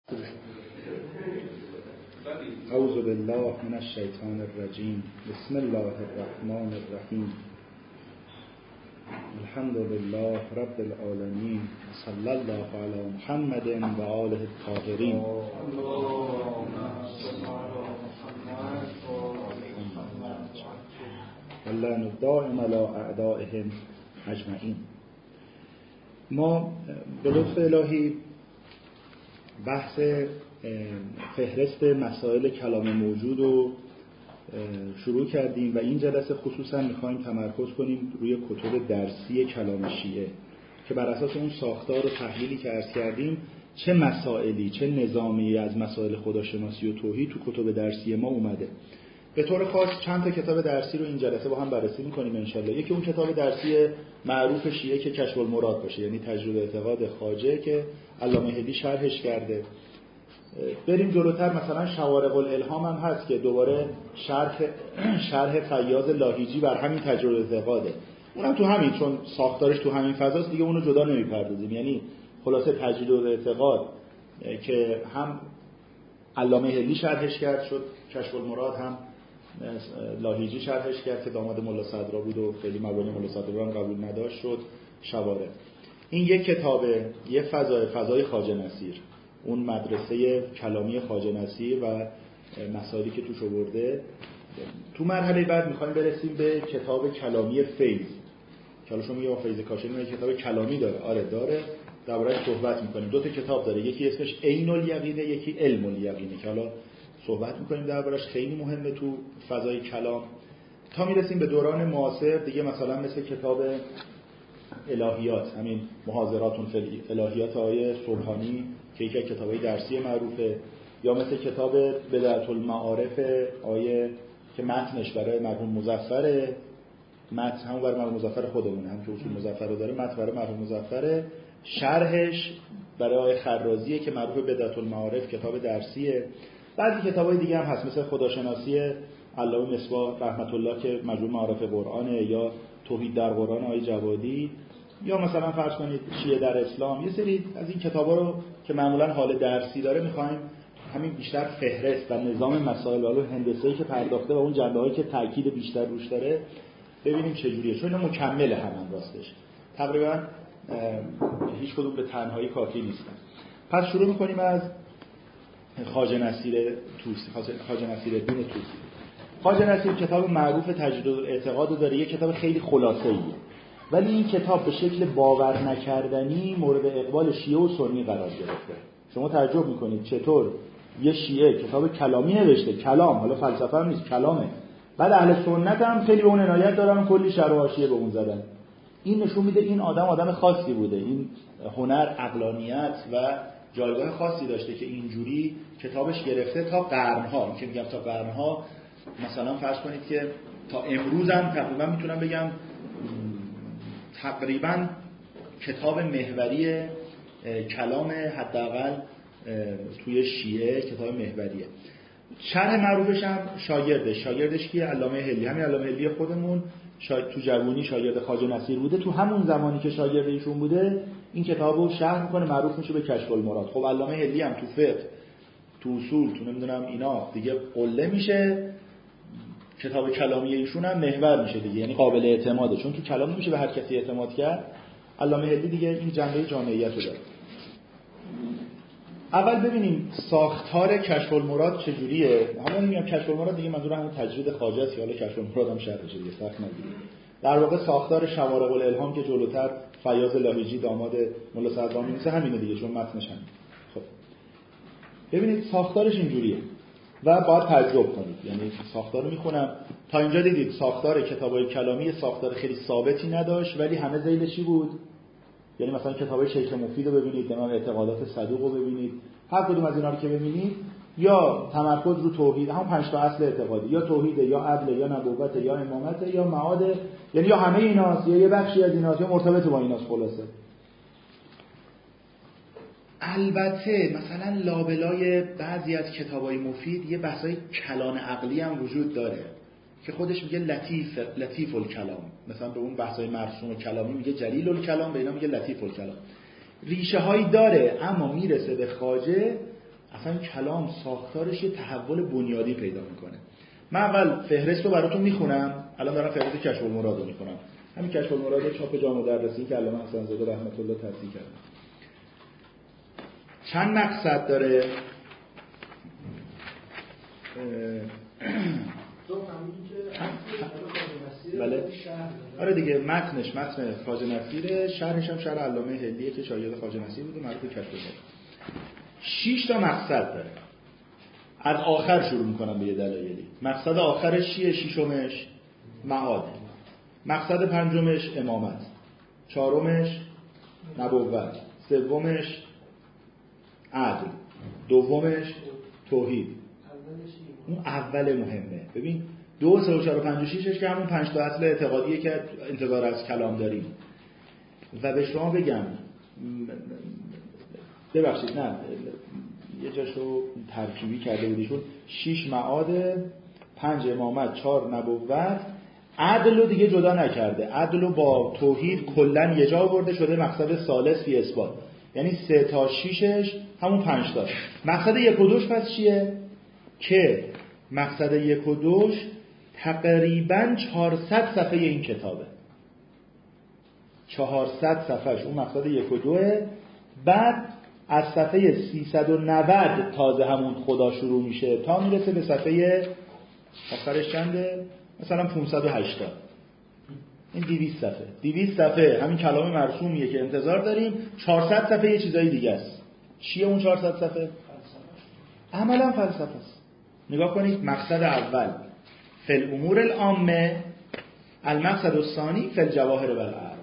اعوذ بالله من الشیطان الرجیم. بسم الله الرحمن الرحیم. الحمد لله رب العالمین. صلی الله علی محمد و آله الطاهرین. اللعن الدائم علی اعدائهم اجمعین. ما به لطف الهی بحث فهرست مسائل کلام موجود رو شروع کردیم و این جلسه خصوصا میخوایم تمرکز کنیم روی کتب درسی کلام شیعه که بر اساس اون ساختار و تحلیلی که عرض کردیم چه مسائلی، چه نظامی از مسائل خداشناسی و توحید تو کتب درسی ما اومده. به طور خاص چند تا کتاب درسی رو این جلسه با هم بررسی می‌کنیم انشالله. یکی اون کتاب درسی معروف شیعه که کشف المراد باشه، یعنی تجرید اعتقاد خواجه که علامه هدی شرحش کرده. بریم جلوتر، مثلا شوارق الالهام هم هست که دوباره شرح فیاض لاهیجی بر همین تجرید اعتقاده. اونم تو همین، چون ساختارش تو همین فضاست دیگه اونو جدا نمی‌پردازیم. یعنی خلاصه تجرید اعتقاد که هم علامه هدی شرحش کرد شد کشف المراد، هم لاهیجی شرحش کرد که داماد ملا صدرا بود و خیلی مبانی ملا صدرا هم قبول نداشت شد شوارق. این یک کتابه، یه فضای خواجه نصیر، اون مدرسه کلامی خواجه نصیر و مسائلی که توش آورده. تو مرحله بعد میخوایم برسیم به کتاب کلامی فیض که حالا شما میگه فیض کاشانی کتاب کلامی داره. آره داره، درباره‌اش صحبت میکنیم. دو تا کتاب داره، یکی اسمش عین الیقینه، یکی علم الیقینه که حالا صحبت میکنیم درباره‌اش. خیلی مهمه تو فضای کلام. تا میرسیم به دوران معاصر دیگه، مثلا مثل کتاب الهیات، همین محاضراتون فی الهیات آیه سبحانی که یکی از کتابای درسی معروفه، یا مثل کتاب بدعة المعارف آیه که متنش برای مرحوم مظفر، متن همون برای مرحوم مظفر خودمونه، هم که اصول مظفر رو داره، متن برای مرحوم مظفر، شرحش برای آیه خرازیه که معروف بدعة المعارف، کتاب درسیه. بعضی کتابای دیگه هم هست مثل خداشناسی علامه مصباح رحمت الله که مجموع معارف قرآنه، یا توحید در قرآن آیه جوادی، یا مثلا فرض کنید شیعه در اسلام. یه سری از این کتابا رو که معمولا حال درسی داره می‌خوایم همین بیشتر فهرست و نظام مسائل و هندسه‌ای که پرداخته و اون جنبه‌هایی که تاکید بیشتر روش داره ببینیم چه جوریه، چون اینا مکمل هم راستش تقریبا هیچ کدوم به تنهایی کافی نیستن. پس شروع می‌کنیم از خواجه نصیر توسی. خواجه نصیرالدین توسی. خواجه نصیر کتاب معروف تجرید الاعتقاد داره، یه کتاب خیلی خلاصه‌ایه، ولی این کتاب به شکل باور نکردنی مورد اقبال شیعه و سنی قرار گرفته. شما تعجب میکنید چطور یه شیعه کتاب کلامی نوشته، کلام، حالا فلسفه هم نیست، کلامه، بعد اهل سنت هم خیلی به اون عنایت دارن و کلی شرح و حاشیه به اون زدن. این نشون میده این آدم خاصی بوده، این هنر، عقلانیت و جایگاه خاصی داشته که اینجوری کتابش گرفته تا قرنها. این که میگم تا قرنها، مثلا فرض کنید که تا امروز هم تقریبا میتونم بگم تقریبا کتاب محوری کلام حداقل توی شیعه کتاب محوریه. شرح معروفش هم شاگردش کیه؟ علامه هلی. همین علامه هلی خودمون تو جوانی شاگرد خواجه نصیر بوده، تو همون زمانی که شاگرد ایشون بوده این کتابو شرح میکنه، معروف میشه به کشف المراد. خب علامه هلی هم تو فقه، تو اصول، تو نمیدونم اینا دیگه قله میشه، کتاب کلامی ایشون هم محور میشه دیگه، یعنی قابل اعتماده، چون تو کلام نمیشه به هر کسی اعتماد کرد. علامه هلی دیگه این جنبه جامعیت رو داره. اول ببینیم ساختار کشف المراد چجوریه. حالا میگم کشف المراد دیگه منظور همون تجرید خواجه است، حالا کشف المراد هم شرحشه دیگه، سخت نگیرید. در واقع ساختار شوارق الالهام که جلوتر فیاض لاهیجی داماد ملا صدرا می‌نویسه همینه دیگه، چون متنش همین. خب ببینید ساختارش اینجوریه و باید تعجب کنید. یعنی ساختار رو میخونم تا اینجا دیدید ساختار کتابای کلامی ساختار خیلی ثابتی نداشت، ولی همه ذیل چی بود؟ یعنی مثلا کتابای شیخ مفید رو ببینید، نمام اعتقادات صدوق رو ببینید، هر کدوم از اینا رو که ببینید یا تمرکز رو توحید، همون 5 تا اصل اعتقادی، یا توحید، یا عدل، یا نبوت، یا امامت، یا معاد، یعنی یا همه ایناست یا یه بخشی از ایناست یا مرتبط با ایناست. خلاصه البته مثلا لابلای بعضی از کتابای مفید یه بحثای کلان عقلی هم وجود داره که خودش میگه لطیف الکلام، مثلا به اون بحثای مرسوم کلامی میگه جلیل الکلام، به اینا میگه لطیف الکلام. ریشه هایی داره، اما میرسه به خواجه اصلا کلام ساختارش یه تحول بنیادی پیدا میکنه. من اول فهرست رو براتون میخونم، الان دارم فهرست کشف المراد رو میخونم. همین کشف المراد چاپ جامع مدرسی که علامه حسن زاده رحمت الله تصحیح کرده. چند مقصد داره؟ بله. آره دیگه، متنش متن خواجه نصیره، شرحش هم شرح علامه هلیه که شاگرد خواجه نصیر بوده، معروف کشف المراد. 6 تا مقصد داره. از آخر شروع میکنم به یه دلایلی. مقصد آخرش چیه؟ ششمش معاد، مقصد پنجمش امامت، چهارمش نبوت، سومش عدل، دومش توحید. اون اول مهمه. ببین 2 3 4 5 6 که همون 5 تا اصل اعتقادیه که انتظار از کلام داریم. و به شما بگم، ببخشید نه یه جاشو ترکیبی کرده بودیشون، 6 معاد، 5 امامت، 4 نبوت، عدل رو دیگه جدا نکرده. عدل رو با توحید کلن یه جا آورده، شده مقصد ثالث فی اثبات. یعنی 3 تا 6ش همون 5 تا. مقصد 1 و 2 پس چیه؟ که مقصد 1 و 2 تقریباً 400 صفحه این کتابه. 400 صفحهش اون مقصد 1 و 2. بعد از صفحه 390 تازه همون خدا شروع میشه تا میرسه به صفحه آخرش چنده؟ مثلا 580. این 200 صفحه. 200 صفحه همین کلام مرسومیه که انتظار داریم. 400 صفحه یه چیزای دیگه است. چیه اون 400 صفحه؟ عملا فلسفه است. نگاه کنید، مقصد اول فی الامور العامه، المقصد الثانی فی الجواهر و الاعراض.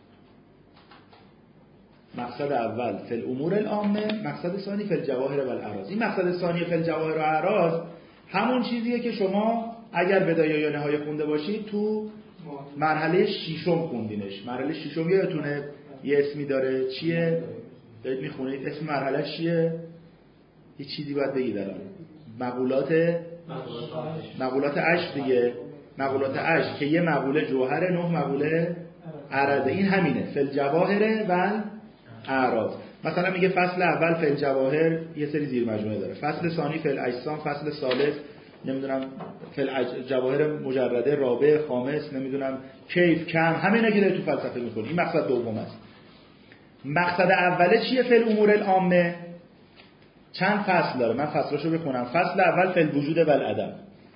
مقصد اول فی الامور العامه، مقصد ثانی فی الجواهر و الاعراض. این مقصد ثانی فی الجواهر و الاعراض همون چیزیه که شما اگر بدایه یا نهایه خونده باشید تو مرحله 6 خوندینش. مرحله 6 یادتونه یه اسمی داره، چیه؟ دارید میخونید اسم مرحله چیه؟ یه چیزی باید بگید الان. مقولات عشق دیگه. مقولات عشق که یه مقوله جوهر، 9 مقوله عرضه. این همینه، فی الجواهر و اعراض. مثلا میگه فصل اول فی الجواهر یه سری زیر مجموعه داره، فصل ثانی فی الاجسام، فصل ثالث نمیدونم فی الجواهر مجرده، رابع، خامس نمیدونم کیف، کم، همینا که داری تو فلسفه میخونی. این مقصد دوم است. مقصد اوله چیه؟ فی الامور العامه. چند فصل داره، من فصلاشو بخونم. فصل اول فی الوجود و العدم،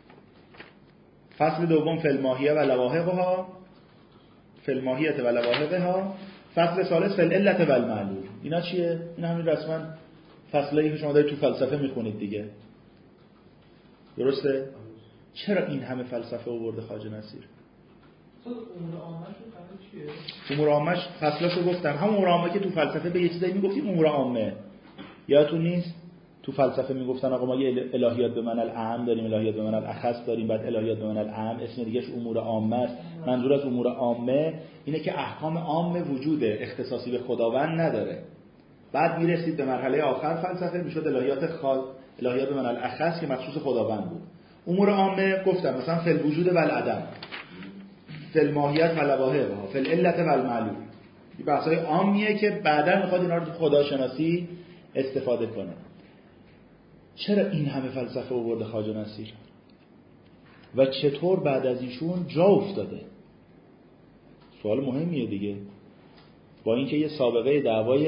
فصل دوم فی الماهیه و لواحقها، فی الماهیه و لواحقها، فصل ثالث فی العلت و المعلول. اینا چیه؟ این همین رسما فصلایی که شما دارید تو فلسفه میخونید دیگه. درسته؟ چرا این همه فلسفه آورده خواجه نصیر؟ امور عامه چیه؟ امور عامه فصلاشو گفتم. همون امور عامه که تو فلسفه به یه چیزایی میگفتیم امور عامه. یادتون نیست؟ تو فلسفه میگفتن آقا ما یه الهیات به معنی الاعم داریم، الهیات به معنی الاخص داریم، بعد الهیات به معنی الاعم، اسم دیگه‌اش امور عامه است. منظور از امور عامه اینه که احکام عام وجوده، اختصاصی به خداوند نداره. بعد میرسید به مرحله آخر فلسفه، میشد الهیات خاص، الهیات به معنی الاخص که مخصوص خداوند بود. امور عامه گفتم مثلا فی الوجود و العدم، فی الماهیت و لواحقها، فی العلت و المعلول. این بحث‌های عامیه که بعدا میخواد اینا رو تو خداشناسی استفاده کنه. چرا این همه فلسفه آورده خواجه نصیر و چطور بعد از ایشون جا افتاده؟ سوال مهمیه دیگه. با اینکه یه سابقه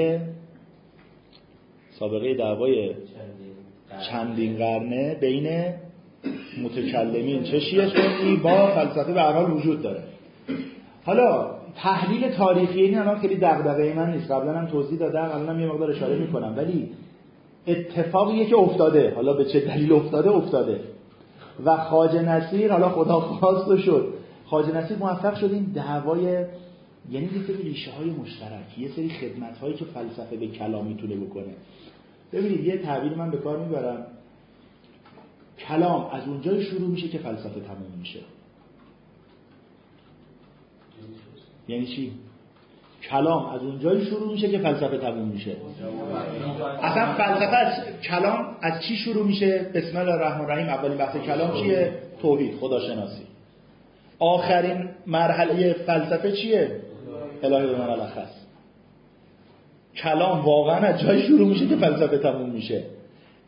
دعوای چندین قرنه بین متکلمین چشیه سنی با فلسفه به هر حال وجود داره. حالا تحلیل تاریخی این الان خیلی دغدغه من نیست، قبلا هم توضیح دادم، الانم یه مقدار اشاره میکنم، ولی اتفاقیه که افتاده، حالا به چه دلیل افتاده و خواجه نصیر حالا خدا خواست و شد، خواجه نصیر موفق شد این دعوای، یعنی یه سری ریشه های مشترک، یه سری خدمت هایی که فلسفه به کلام میتونه بکنه. ببینید یه تعبیر من به کار میبرم، کلام از اونجای شروع میشه که فلسفه تموم میشه. یعنی چی؟ کلام از اونجایی شروع میشه که فلسفه تموم میشه. اصلا فلسفه از کلام از چی شروع میشه؟ بسم الله الرحمن الرحیم. اولین بحث کلام چیه؟ توحید، خداشناسی. آخرین مرحله فلسفه چیه؟ الهی به معنی الاخص. کلام واقعا از جایی شروع میشه که فلسفه تموم میشه.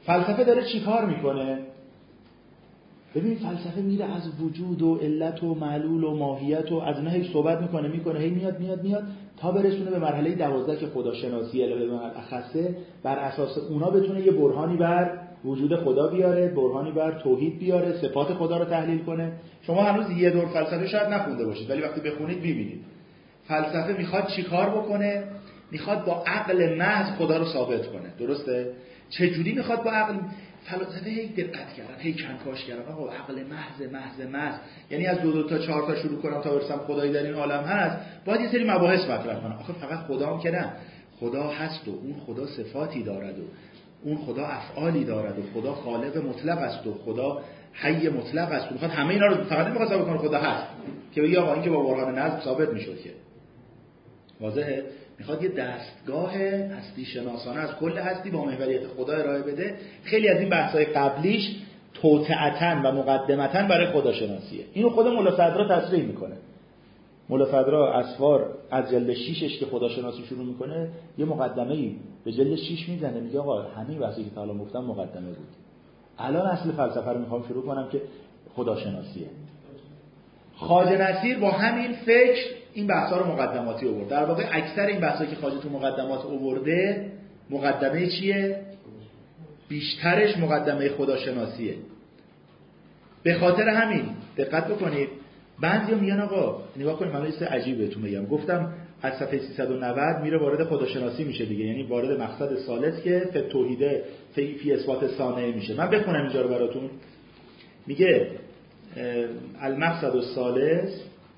فلسفه داره چی کار میکنه؟ ببینید فلسفه میره از وجود و علت و معلول و ماهیت و از اینا هی صحبت میکنه هی میاد تا برسونه به مرحله 12 که خداشناسی الهه مشخصه، بر اساس اونا بتونه یه برهانی بر وجود خدا بیاره، برهانی بر توحید بیاره، صفات خدا رو تحلیل کنه. شما هنوز یه دور فلسفه شاید نخونده باشید، ولی وقتی بخونید میبینید فلسفه میخواد چی کار بکنه؟ میخواد با عقل محض خدا رو ثابت کنه. درسته؟ چه جوری میخواد با عقل؟ فلسفه هی دقت کردن، هی کنکاش کردن. آقا عقل محض، یعنی از 2 تا 4 تا شروع کنم تا برسم خدایی در این عالم هست، باید یه سری مباحث مطرح کنم. آخه فقط خدا هم که نه، خدا هست و اون خدا صفاتی دارد و اون خدا افعالی دارد و خدا خالق مطلق است و خدا حی مطلق است. میخواد همه اینا رو فقط نمیخواد ثابت کنه خدا هست که بگی آقا این که با برهان نظم ثابت میشد که واضحه. میخواد یه دستگاه هستی شناسانه از کل هستی با محوریت خدا ارائه بده. خیلی از این بحث‌های قبلیش توطئتاً و مقدمتاً برای خداشناسیه. اینو خود مولا صدرا تصریح میکنه. مولا صدرا اسوار از جلد 6ش که خداشناسی شروع میکنه یه مقدمه‌ای به جلد 6 میزنه، میگه آقا همین بحثی که تا الان گفتم مقدمه بود، الان اصل فلسفه رو میخوام شروع کنم که خداشناسیه. خواجه نصیر با همین فکر این بحثا رو مقدماتی آورد. در واقع اکثر این بحثا که خواجه تو مقدمات آورده مقدمه چیه؟ بیشترش مقدمه خداشناسیه. به خاطر همین دقت بکنید بعضیا میگن آقا نگاه کنید، من یه چیز عجیب بهتون میگم. گفتم از صفحه 390 میره وارد خداشناسی میشه دیگه، یعنی وارد مقصد ثالث که توحید فی اثبات ثانیه میشه. من بخونم اینجا رو براتون. میگه المقصد الثالث،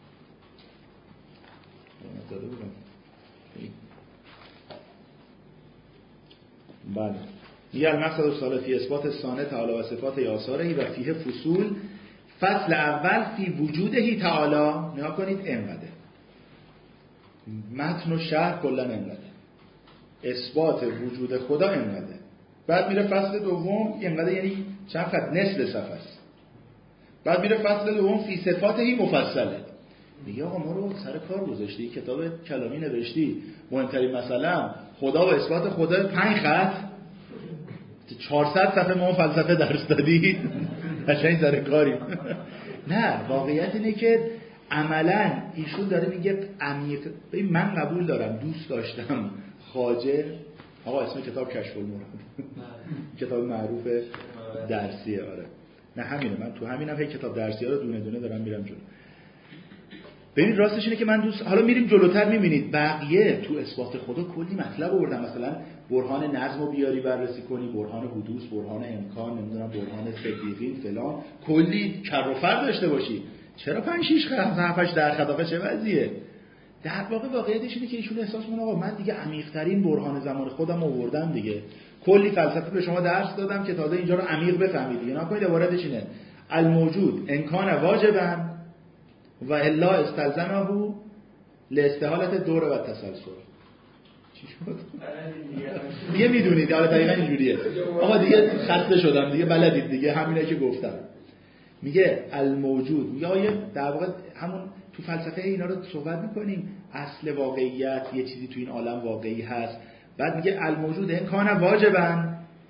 بله، میگه المقصد الثالث فی اثبات ثانیه تعالی و صفات آثاره و فیه فصول. فصل اول فی وجوده تعالی، نگاه کنید انقدر متن و شرح کلا انقدر، اثبات وجود خدا انقدر. بعد میره فصل دوم انقدر، یعنی چند خط، نصف صفحه است. بعد میره فصل دوم فی صفاته مفصله. میگه آقا ما رو سر کار گذاشتی، کتاب کلامی نوشتی، مهمترین مسئله خدا و اثبات خدا 5 خط 400 صفحه ما فلسفه درس دادی قشنگ سر کاریم. نه، واقعیت اینه که عملاً ایشون داره میگه عمیق. ببین من قبول دارم، دوست داشتم خواجه، آقا اسم کتاب کشف المراد کتاب معروف درسیه. آره نه همینه، من تو همینم هی کتاب درسی‌ها رو دونه دونه دارم میرم جلو. ببین راستش اینه که من حالا میریم جلوتر میبینید بقیه تو اثبات خدا کلی مطلب آوردن. مثلا برهان نظم رو بیاری بررسی کنی، برهان حدوث، برهان امکان، نمیدونم برهان صدیقین فلان، کلی کر و فر داشته باشی. چرا 5 6 خط در خطابه چه وضعیه؟ در واقع واقعیتش اینه که ایشون احساس می‌کنه آقا من دیگه عمیق‌ترین برهان زمان خودم آوردم دیگه، کلی فلسفه به شما درس دادم که تازه اینجا رو عمیق بفهمید دیگه. نکنید عبارتش اینه الموجود امکان واجبا و الا استلزمه لاستحالت دور و تسلسل. چی شد؟ دیگه میدونید حالا دقیقاً اینجوریه. آقا دیگه خسته شدم دیگه، بلدید دیگه، همینه که گفتم. میگه الموجود، میگه در واقع همون تو فلسفه اینا رو صحبت میکنیم، اصل واقعیت یه چیزی تو این عالم واقعی هست. بعد میگه الموجود امکان واجبا،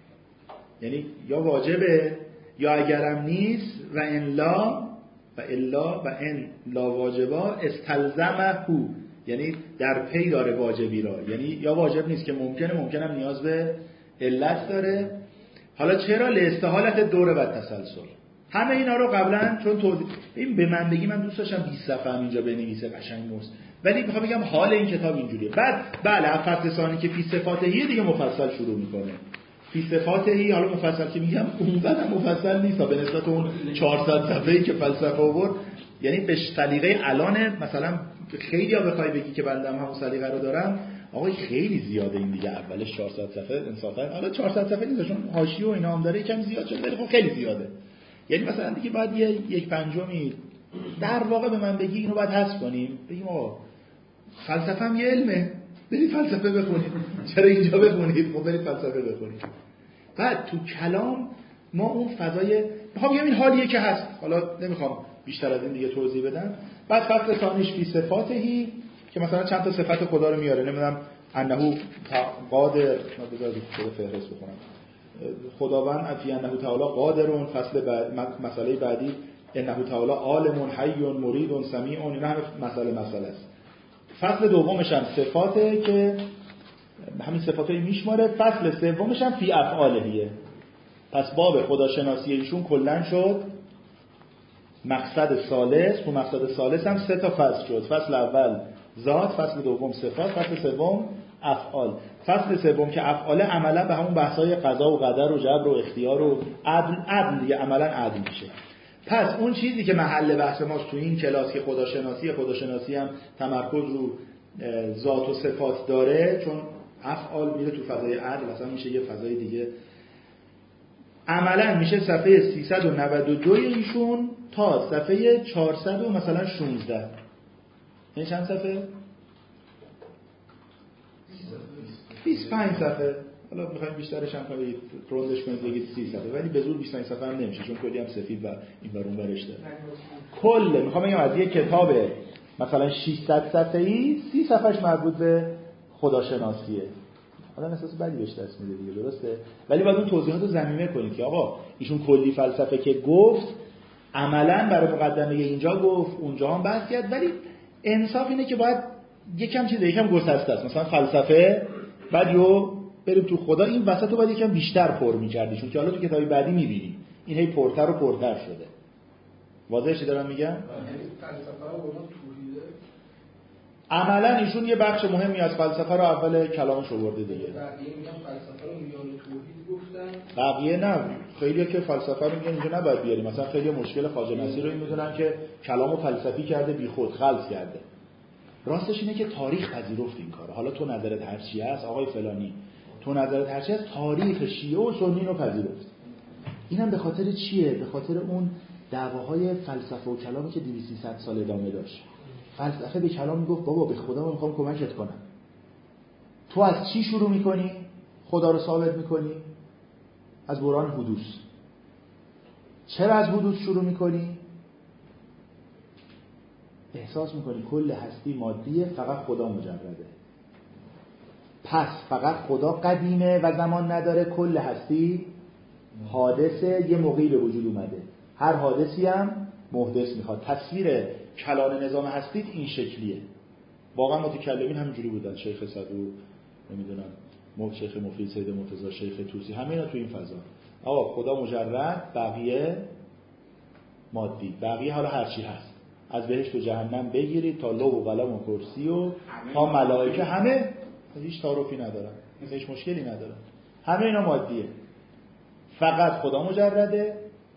یعنی یا واجبه یا اگرم نیست، و ان لا و الا و ان لا واجبا استلزمه، یعنی در پی داره واجبی را، یعنی یا واجب نیست که ممکنه نیاز به علت داره. حالا چرا؟ لاستحالت دور و تسلسل. همه اینا رو قبلا چون این به من بگی من دوست داشتم 20 صفحه هم اینجا بنویسه قشنگ مست، ولی میخوام بگم حال این کتاب اینجوریه. بعد بله فصل ثانی که فی صفاتهی دیگه مفصل شروع میکنه. فی صفاتهی حالا مفصل که میگم اونقدر مفصل نیست به نسبت اون 400 صفحه‌ای که فلسفه آورد، یعنی به سلیقه الان مثلا خیلی ها بخوای بگی که بنده هم سلیقه رو دارم، آقا خیلی زیاده این دیگه، اولش 400 صفحه انصافا، حالا 400 صفحه نیست چون حاشیه و اینا هم داره یکم زیاد شده، ولی خب خیلی زیاده. یعنی مثلا دیگه باید یک پنجمی در واقع به من بگی اینو باید حذف کنیم، بگیم آقا فلسفه هم یه علمه، برید فلسفه بخونید. چرا اینجا بخونید؟ خب برید فلسفه بخونید. بعد تو کلام ما اون فضای میخوام بگم این حالیه که هست، حالا نمیخوام بیشتر از این دیگه توضیح بدم. بعد فصل ثانیش فی صفاتهی که مثلا چند تا صفت خدا رو میاره، نمیدونم انه قادر، بذارید خود فهرست بخونم، خداوند فی انه تعالی قادر، مسئله بعدی انه تعالی عالم حی مرید سمیع، اینا همه مسئله است. فصل دومش هم صفاته که همین صفاتایی میشماره. فصل سومش هم فی افعالهیه. پس باب خداشناسی ایشون کلا شد مقصد ثالث. تو مقصد ثالث هم 3 تا فصل شد. فصل اول ذات، فصل دوم صفات، فصل سوم افعال. فصل سوم که افعال عملا به همون بحث‌های قضا و قدر و جبر و اختیار و عدل دیگه عملا عدل میشه. پس اون چیزی که محل بحث ماست تو این کلاس که خداشناسی هم تمرکز رو ذات و صفات داره، چون افعال میره تو فضای عدل، اصلا میشه یه فضای دیگه. عملا میشه صفحه 392 ایشون تا صفحه 400 مثلا 16. این چند صفحه؟ 25 صفحه. حالا میخوایم بیشترش هم کنید روندش کنید بگید 30 صفحه، ولی به زور 25 صفحه هم نمیشه چون کلی هم سفید و این ور اون ورش داره. کل میخوام بگم از یک کتاب مثلا 600 صفحه‌ای 30 صفحه‌اش مربوط به خداشناسیه. حالا احساس بدی بهش دست میده دیگه، درسته؟ ولی باید اون توضیحات رو ضمیمه کنید که آقا ایشون کلی فلسفه که گفت عملاً برای مقدمه اینجا گفت اونجا هم بحث کرد، ولی انصاف اینه که باید یکم گسسته است. مثلا فلسفه بعد بریم تو خدا، این وسط رو باید یکم بیشتر پر می‌کردی، چون که حالا تو کتابی بعدی می‌بینی این هی پرتر و پرتر شده. واضحه چی دارم میگم؟ فلسفه رو توحیده. عملاً ایشون یه بخش مهمی از فلسفه رو اول کلامش آورده دیگه. بقیه میگن فلسفه رو میان توحید گفتن. بقیه نه، خیلی‌ها که فلسفه رو میگن اینجا نباید بیاریم. مثلا خیلی مشکل خواجه نصیر رو این می‌دونن که کلامو فلسفی کرده، بیخود خلط کرده. راستش اینه که تاریخ پذیرفت این کارو. حالا تو نظرت هر چی هست آقای فلانی، تو نظرت هر چی هست، تاریخ شیعه و سنی رو پذیرفت. اینم به خاطر چیه؟ به خاطر اون دعواهای فلسفه و کلامی که 200-300 سال ادامه داشت. فلسفه به کلام میگفت بابا به خدا من میخوام کمکت کنم. تو از چی شروع میکنی؟ خدا رو ثابت میکنی؟ از برهان حدوث. چرا از حدوث شروع میکنی؟ احساس میکنی کل هستی مادیه، فقط خدا مجرده. پس فقط خدا قدیمه و زمان نداره، کل هستی حادثه، یه موقعی به وجود اومده. هر حادثی هم محدث میخواد. تصویر کلان نظام هستید این شکلیه. واقعا متکلمین همینجوری بودن. شیخ صدوق، نمیدونم شیخ مفید، سید مرتضی، شیخ طوسی، همه اینا تو این فضا. آقا خدا مجرد، بقیه مادی، بقیه حالا هر چی هست. از بهشت و جهنم بگیرید تا لوح و قلم و کرسی و تا ملائکه، همه هیچ تعارفی ندارن، هیچ مشکلی ندارن، همه اینا مادیه. فقط خدا مجرده،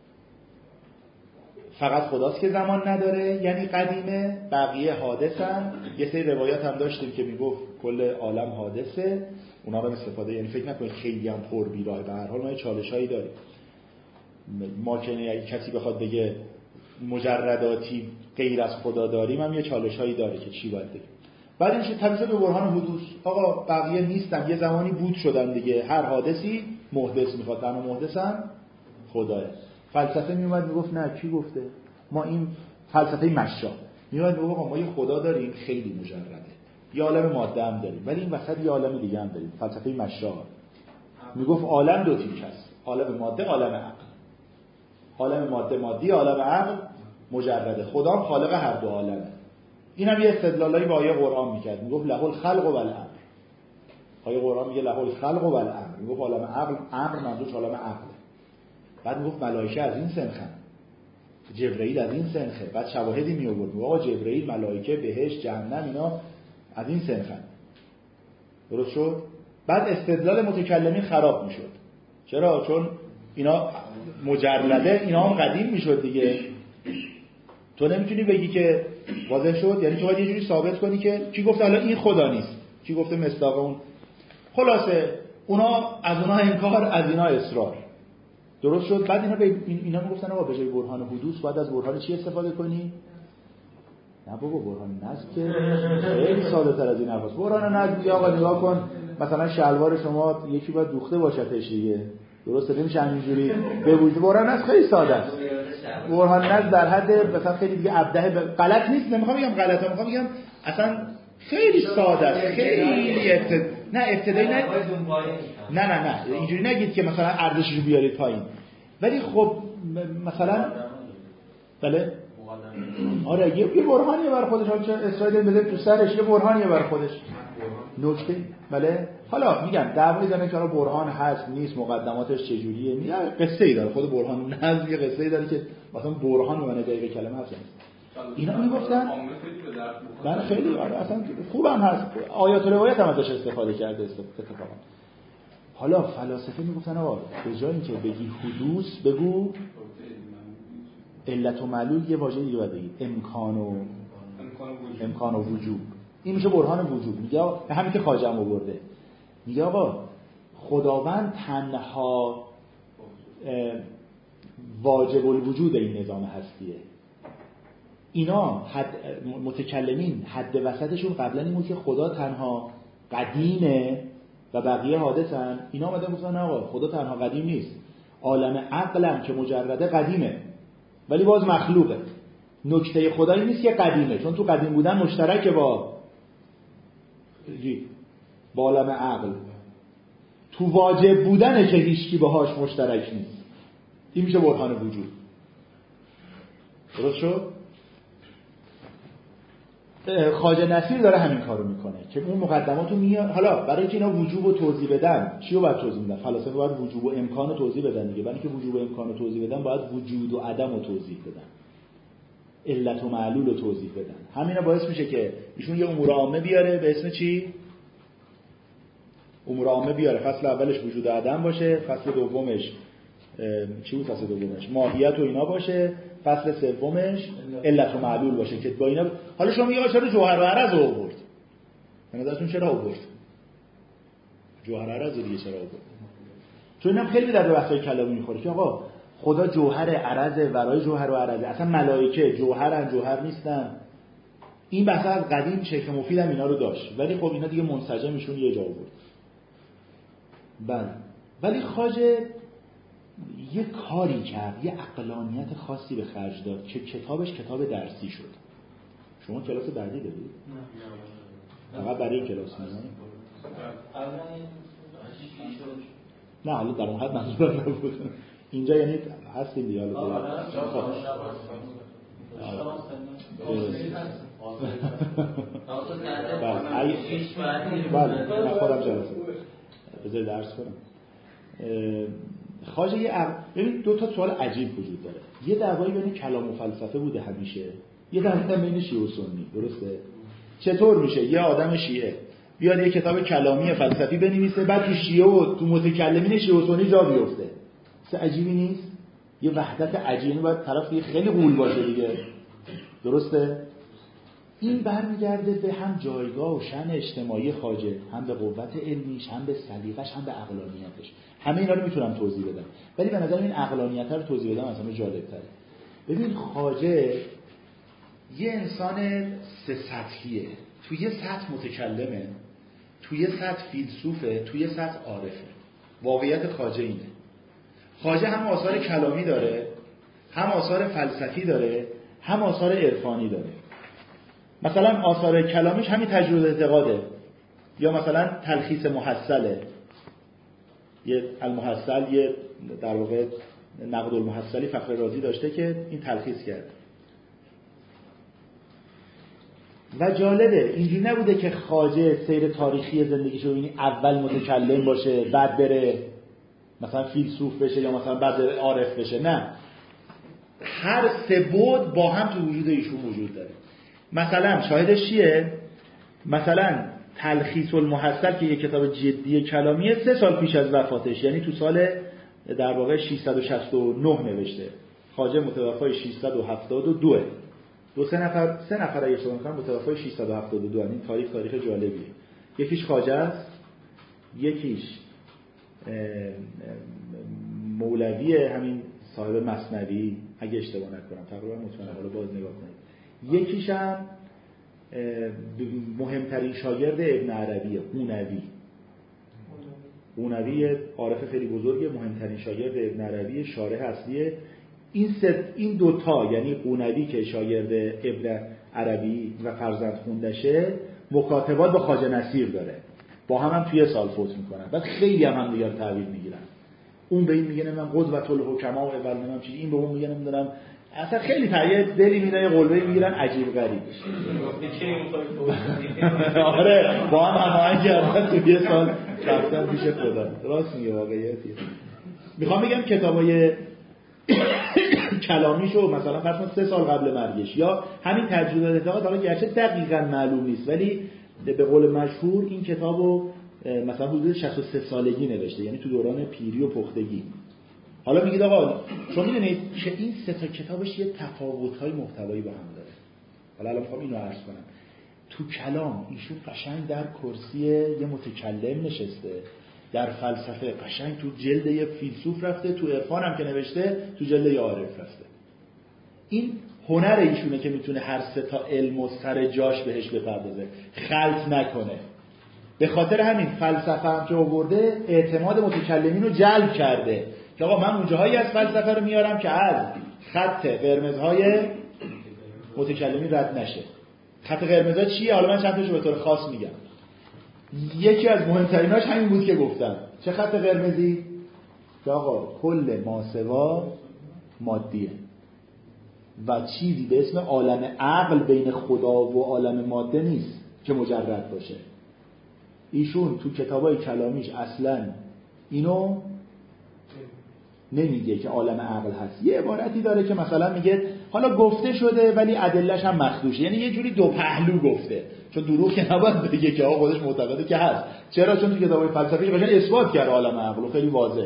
فقط خداست که زمان نداره یعنی قدیمه، بقیه حادثن. یه سری روایات هم داشتیم که میگفت کل عالم حادثه، اونا رو استفاده، یعنی فکر نکنید خیلی هم پر بیراه. به هر حال ما چالشایی داریم. ما که اگه کسی بخواد بگه مجرداتی غیر از خدا داریم، هم یه چالشایی داره که چی باید بگیم. بعد این تبعیض به برهان حدوث. آقا بقیه نیستن، یه زمانی بود شدن دیگه. هر حادثی محدث میخواد، تنها محدثم خداه. فلسفه میومد میگفت نه، کی گفته؟ ما این فلسفه مشا میومد میگفت ما یه خدا داریم خیلی مجرده، یه عالم ماده هم داریم، ولی این وسط یه عالم دیگه هم داریم. فلسفه مشا میگفت عالم دو تیپ هست، عالم ماده، عالم عقل. عالم ماده مادی، عالم عقل مجرده. خدا هم خالق هر دو عالمه. اینم یه استدلالایی با آیه قرآن میکرد، میگفت له الخلق و الامر. آیه قرآن میگه له الخلق و الامر، میگفت عالم عقل، امر منظورش عالم عقله. بعد میگفت ملائکه از این سنخن، جبرئیل از این سنخه. بعد شواهدی می آورد، میگه آقا جبرئیل، ملائکه، بهشت، جهنم، اینا از این سنخن. درست شد؟ بعد استدلال متکلمین خراب میشد. چرا؟ چون اینا مجرده، اینا هم قدیم میشد دیگه. تو نمیتونی بگی که واضح شد، یعنی تو باید یه جوری ثابت کنی که کی گفته حالا این خدا نیست، کی گفته مصداق اون. خلاصه اونا از اونها انکار، از اینا اصرار. درست شد؟ بعد اینا میگفتن آقا به جای برهان حدوث باید از برهان چی استفاده کنی؟ نه بابا، برهان نزد که خیلی ساده تر از این حرفاست. برهان نزد میگه آقا نگاه کن، مثلا شلوار شما یکی باید دوخته باشتش دیگه. درسته؟ نمیشه همینجوری به وجود. برهان نزد خیلی ساده است. برهان نزد در حد مثلا خیلی دیگه ابداع غلط نیست، نمیخوام بگم غلطه، میخوام بگم اصلا خیلی ساده است، خیلی نه ابتدایی نه اینجوری نگید که مثلا ارزشش رو بیارید پایین، ولی خب مثلا بله آره یه برهانیه بر خودش، حالا چه اسرائیل بده تو سرش یه برهانیه بر خودش نکته. بله حالا میگم دعوایی داره که حالا برهان هست نیست، مقدماتش چجوریه، میگم قصه ای داره، خود برهان نظم یه قصه ای داره که مثلا برهان به معنی دقیق کلمه هست. اینا میگفتن بله خیلی آره اصلا خوبم هست، آیات و روایت هم ازش استفاده کرده اتفاقا. حالا فلاسفه میگفتن آقا به جای اینکه بگی حدوث بگو علت و معلول، یه واژه دیگه باید بگی امکان و وجود. این میشه برهان وجود. میگه همین که خواجه هم آورده، میگه آقا خداوند تنها واجب الوجود این نظام هستیه. اینا متکلمین حد وسطشون قبلا این بود که خدا تنها قدیمه و بقیه حادثن. اینا آمدن گفتن آقا خدا تنها قدیم نیست، عالم عقلم که مجرده قدیمه ولی باز مخلوقه. نکته خدا این نیست که قدیمه، چون تو قدیم بودن مشترکه با عالم عقل، تو واجب بودنه که هیچکی باهاش مشترک نیست. این میشه برهان وجود. درست شد؟ خواجه نصیر داره همین کارو میکنه که اون مقدماتو میاد. حالا برای اینکه اینا وجوب رو توضیح بدن، چی رو باید توضیح بدن؟ فلاسفه باید وجوب و امکان رو توضیح بدن دیگه. برای اینکه وجوب و امکان رو توضیح بدن باید وجود و عدم رو توضیح بدن، علت و معلول رو توضیح بدن. همینا باعث میشه که ایشون یه امور عامه بیاره به اسم چی؟ امور عامه بیاره. فصل اولش وجود و عدم باشه، فصل دومش چی بود؟ فصل دومش ماهیت و اینا باشه، فصل سومش علت و معلول باشه که با اینا حالا شما میگید چرا جوهر و عرض رو آورد؟ به نظرتون چرا آورد؟ جوهر و عرض دیگه چرا آورد؟ چون اینم خیلی در بحث‌های کلامی میخوره که آقا خدا جوهر عرض، ورای جوهر و عرض، اصلا ملائکه جوهرن جوهر نیستن. این بحث از قدیم شیخ مفید هم اینا رو داشت، ولی خب اینا دیگه منسجمشون یه جا آورد. بله ولی خواجه یه کاری کرد، یه عقلانیت خاصی به خرج داد که کتابش کتاب درسی شد. شما کلاس بعدی دارید؟ فقط برای این کلاس میاد؟ نه حالا در اون حد منظور نبود. اینجا یعنی هستیم دیگه حالا. بله خودم جلسه بذار درس کنم. خواجه ببین دو تا سوال عجیب وجود داره. یه دعوایی بین کلام و فلسفه بوده همیشه، یه دعوایی بین شیعه و سنی. درسته؟ چطور میشه یه آدم شیعه بیاد یه کتاب کلامی فلسفی بنویسه بعد تو شیعه و تو متکلمین شیعه و سنی جا بیفته؟ چه عجیبی نیست؟ یه وحدت عجیبی باید طرف خیلی غول باشه دیگه. درسته؟ این برمیگرده به هم جایگاه و شأن اجتماعی خواجه، هم به قوت علمیش، هم به سلیقش، هم به عقلانیتش. همه اینا رو میتونم توضیح بدم، ولی به نظر این عقلانیت رو توضیح بدم اصلا جالب تره. ببین خواجه یه انسان سه سطحیه. تو یه سطح متکلمه، تو یه سطح فیلسوفه، تو یه سطح عارفه. واقعیت خواجه اینه. خواجه هم آثار کلامی داره، هم آثار فلسفی داره، هم آثار عرفانی داره. مثلا آثار کلامیش همین تجربه اعتقاده، یا مثلا تلخیص محصله. یه المحصل یه در واقع نقد المحصلی فخر رازی داشته که این تلخیص کرد. و جالبه اینجوری نبوده که خواجه سیر تاریخی زندگیشو ببینی اول متکلم باشه بعد بره مثلا فیلسوف بشه یا مثلا بعد عارف بشه. نه، هر سه بعد با هم تو وجود ایشون وجود داره. مثلا شاهدش چیه؟ مثلا تلخیص المحصل که یک کتاب جدی کلامیه 3 سال پیش از وفاتش، یعنی تو سال در واقع 669 نوشته. خواجه متوفای 672. سه نفر اگه اشتباه نکنم متوفای 672. این تاریخ جالبیه. یکیش خواجه است، یکیش مولوی همین صاحب مثنوی اگه اشتباه نکنم، تقریبا مطمئنم، حالا باز نگاه کنید. یکیش هم مهمترین شاگرد ابن عربیه، قونوی عارف خیلی بزرگه، مهمترین شاگرد ابن عربی، شارح اصلیه. این دوتا یعنی قونوی که شاگرد ابن عربی و فرزند خوندشه مکاتبات با خواجه نصیر داره. با هم توی سال فوت میکنن، بعد خیلی هم دیگه تحویل میگیرن. اون به این میگه من قدوت الحکما و اول نمیدونم چی، این به اون میگه نمیدونم، اصلا خیلی تایید دلی میدن، قلبه میگیرن عجیب غریب. آره با هم هماهنگ کردن توی سال رفتن پیش خدا. راست میگه، واقعیتیه. میخوام بگم کتابای کلامیشو مثلا فرض کن 3 سال قبل مرگش یا همین تجربه اعتقاد، حالا گرچه دقیقاً معلوم نیست ولی به قول مشهور این کتابو مثلا حدود 63 سالگی نوشته، یعنی تو دوران پیری و پختگی. حالا میگید آقا شما میدونید که این 3 تا کتابش یه تفاوت‌های محتوایی با هم داره. حالا الان میخوام اینو عرض کنم. تو کلام ایشون قشنگ در کرسی یه متکلم نشسته، در فلسفه قشنگ تو جلد یه فیلسوف رفته، تو عرفان هم که نوشته تو جلد یه عارف رفته. این هنر ایشونه که میتونه هر 3 تا علم و سر جاش بهش بپردازه، خلط نکنه. به خاطر همین فلسفه هم که آورده اعتماد متکلمین رو جلب کرده که آقا من اونجاهایی از فلسفه رو میارم که از خط قرمزهای متکلمین رد نشه. خط قرمزها چیه؟ حالا من چند تاشو به طور خاص میگم. یکی از مهمتریناش همین بود که گفتم. چه خط قرمزی؟ که آقا کل ماسوا مادیه و چیزی به اسم عالم عقل بین خدا و عالم ماده نیست که مجرد باشه. ایشون تو کتابای کلامیش اصلا اینو نمیگه که عالم عقل هست. یه عبارتی داره که مثلا میگه حالا گفته شده ولی ادله‌اش هم مخدوشه، یعنی یه جوری دو پهلو گفته، چون دروغ که نباید بگه که آقا خودش معتقده که هست. چرا؟ چون تو کتابای فلسفی قشنگ اثبات کرده عالم عقل خیلی واضح.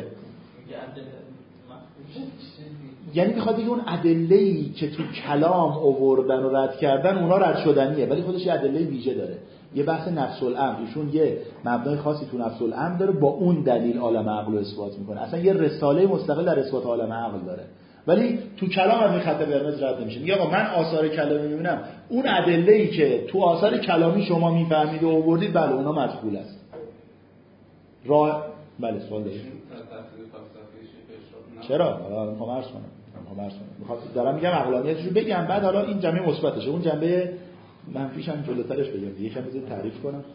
یعنی میخواد بگه اون ادله‌ای که تو کلام آوردن و رد کردن اونا رد شدنیه، ولی خودش یه ادله ویژه داره. یه بحث نفس الامر، ایشون یه مبنای خاصی تو نفس الامر داره، با اون دلیل عالم عقل رو اثبات میکنه. اصلا یه رساله مستقل در اثبات عالم عقل داره، ولی تو کلام از این خط قرمز رد نمیشه. میگه آقا من آثار کلامی میبینم، اون ادله‌ای که تو آثار کلامی شما میفهمید و آوردید بله اونا مدخول است. بله سوال دارید؟ چرا؟ میخوام عرض کنم. دارم میگم عقلانیتش رو بگم، بعد حالا این جنبه مثبتشه، اون جنبه منفیش هم جلوترش بگم. یکم بذارید تعریف کنم.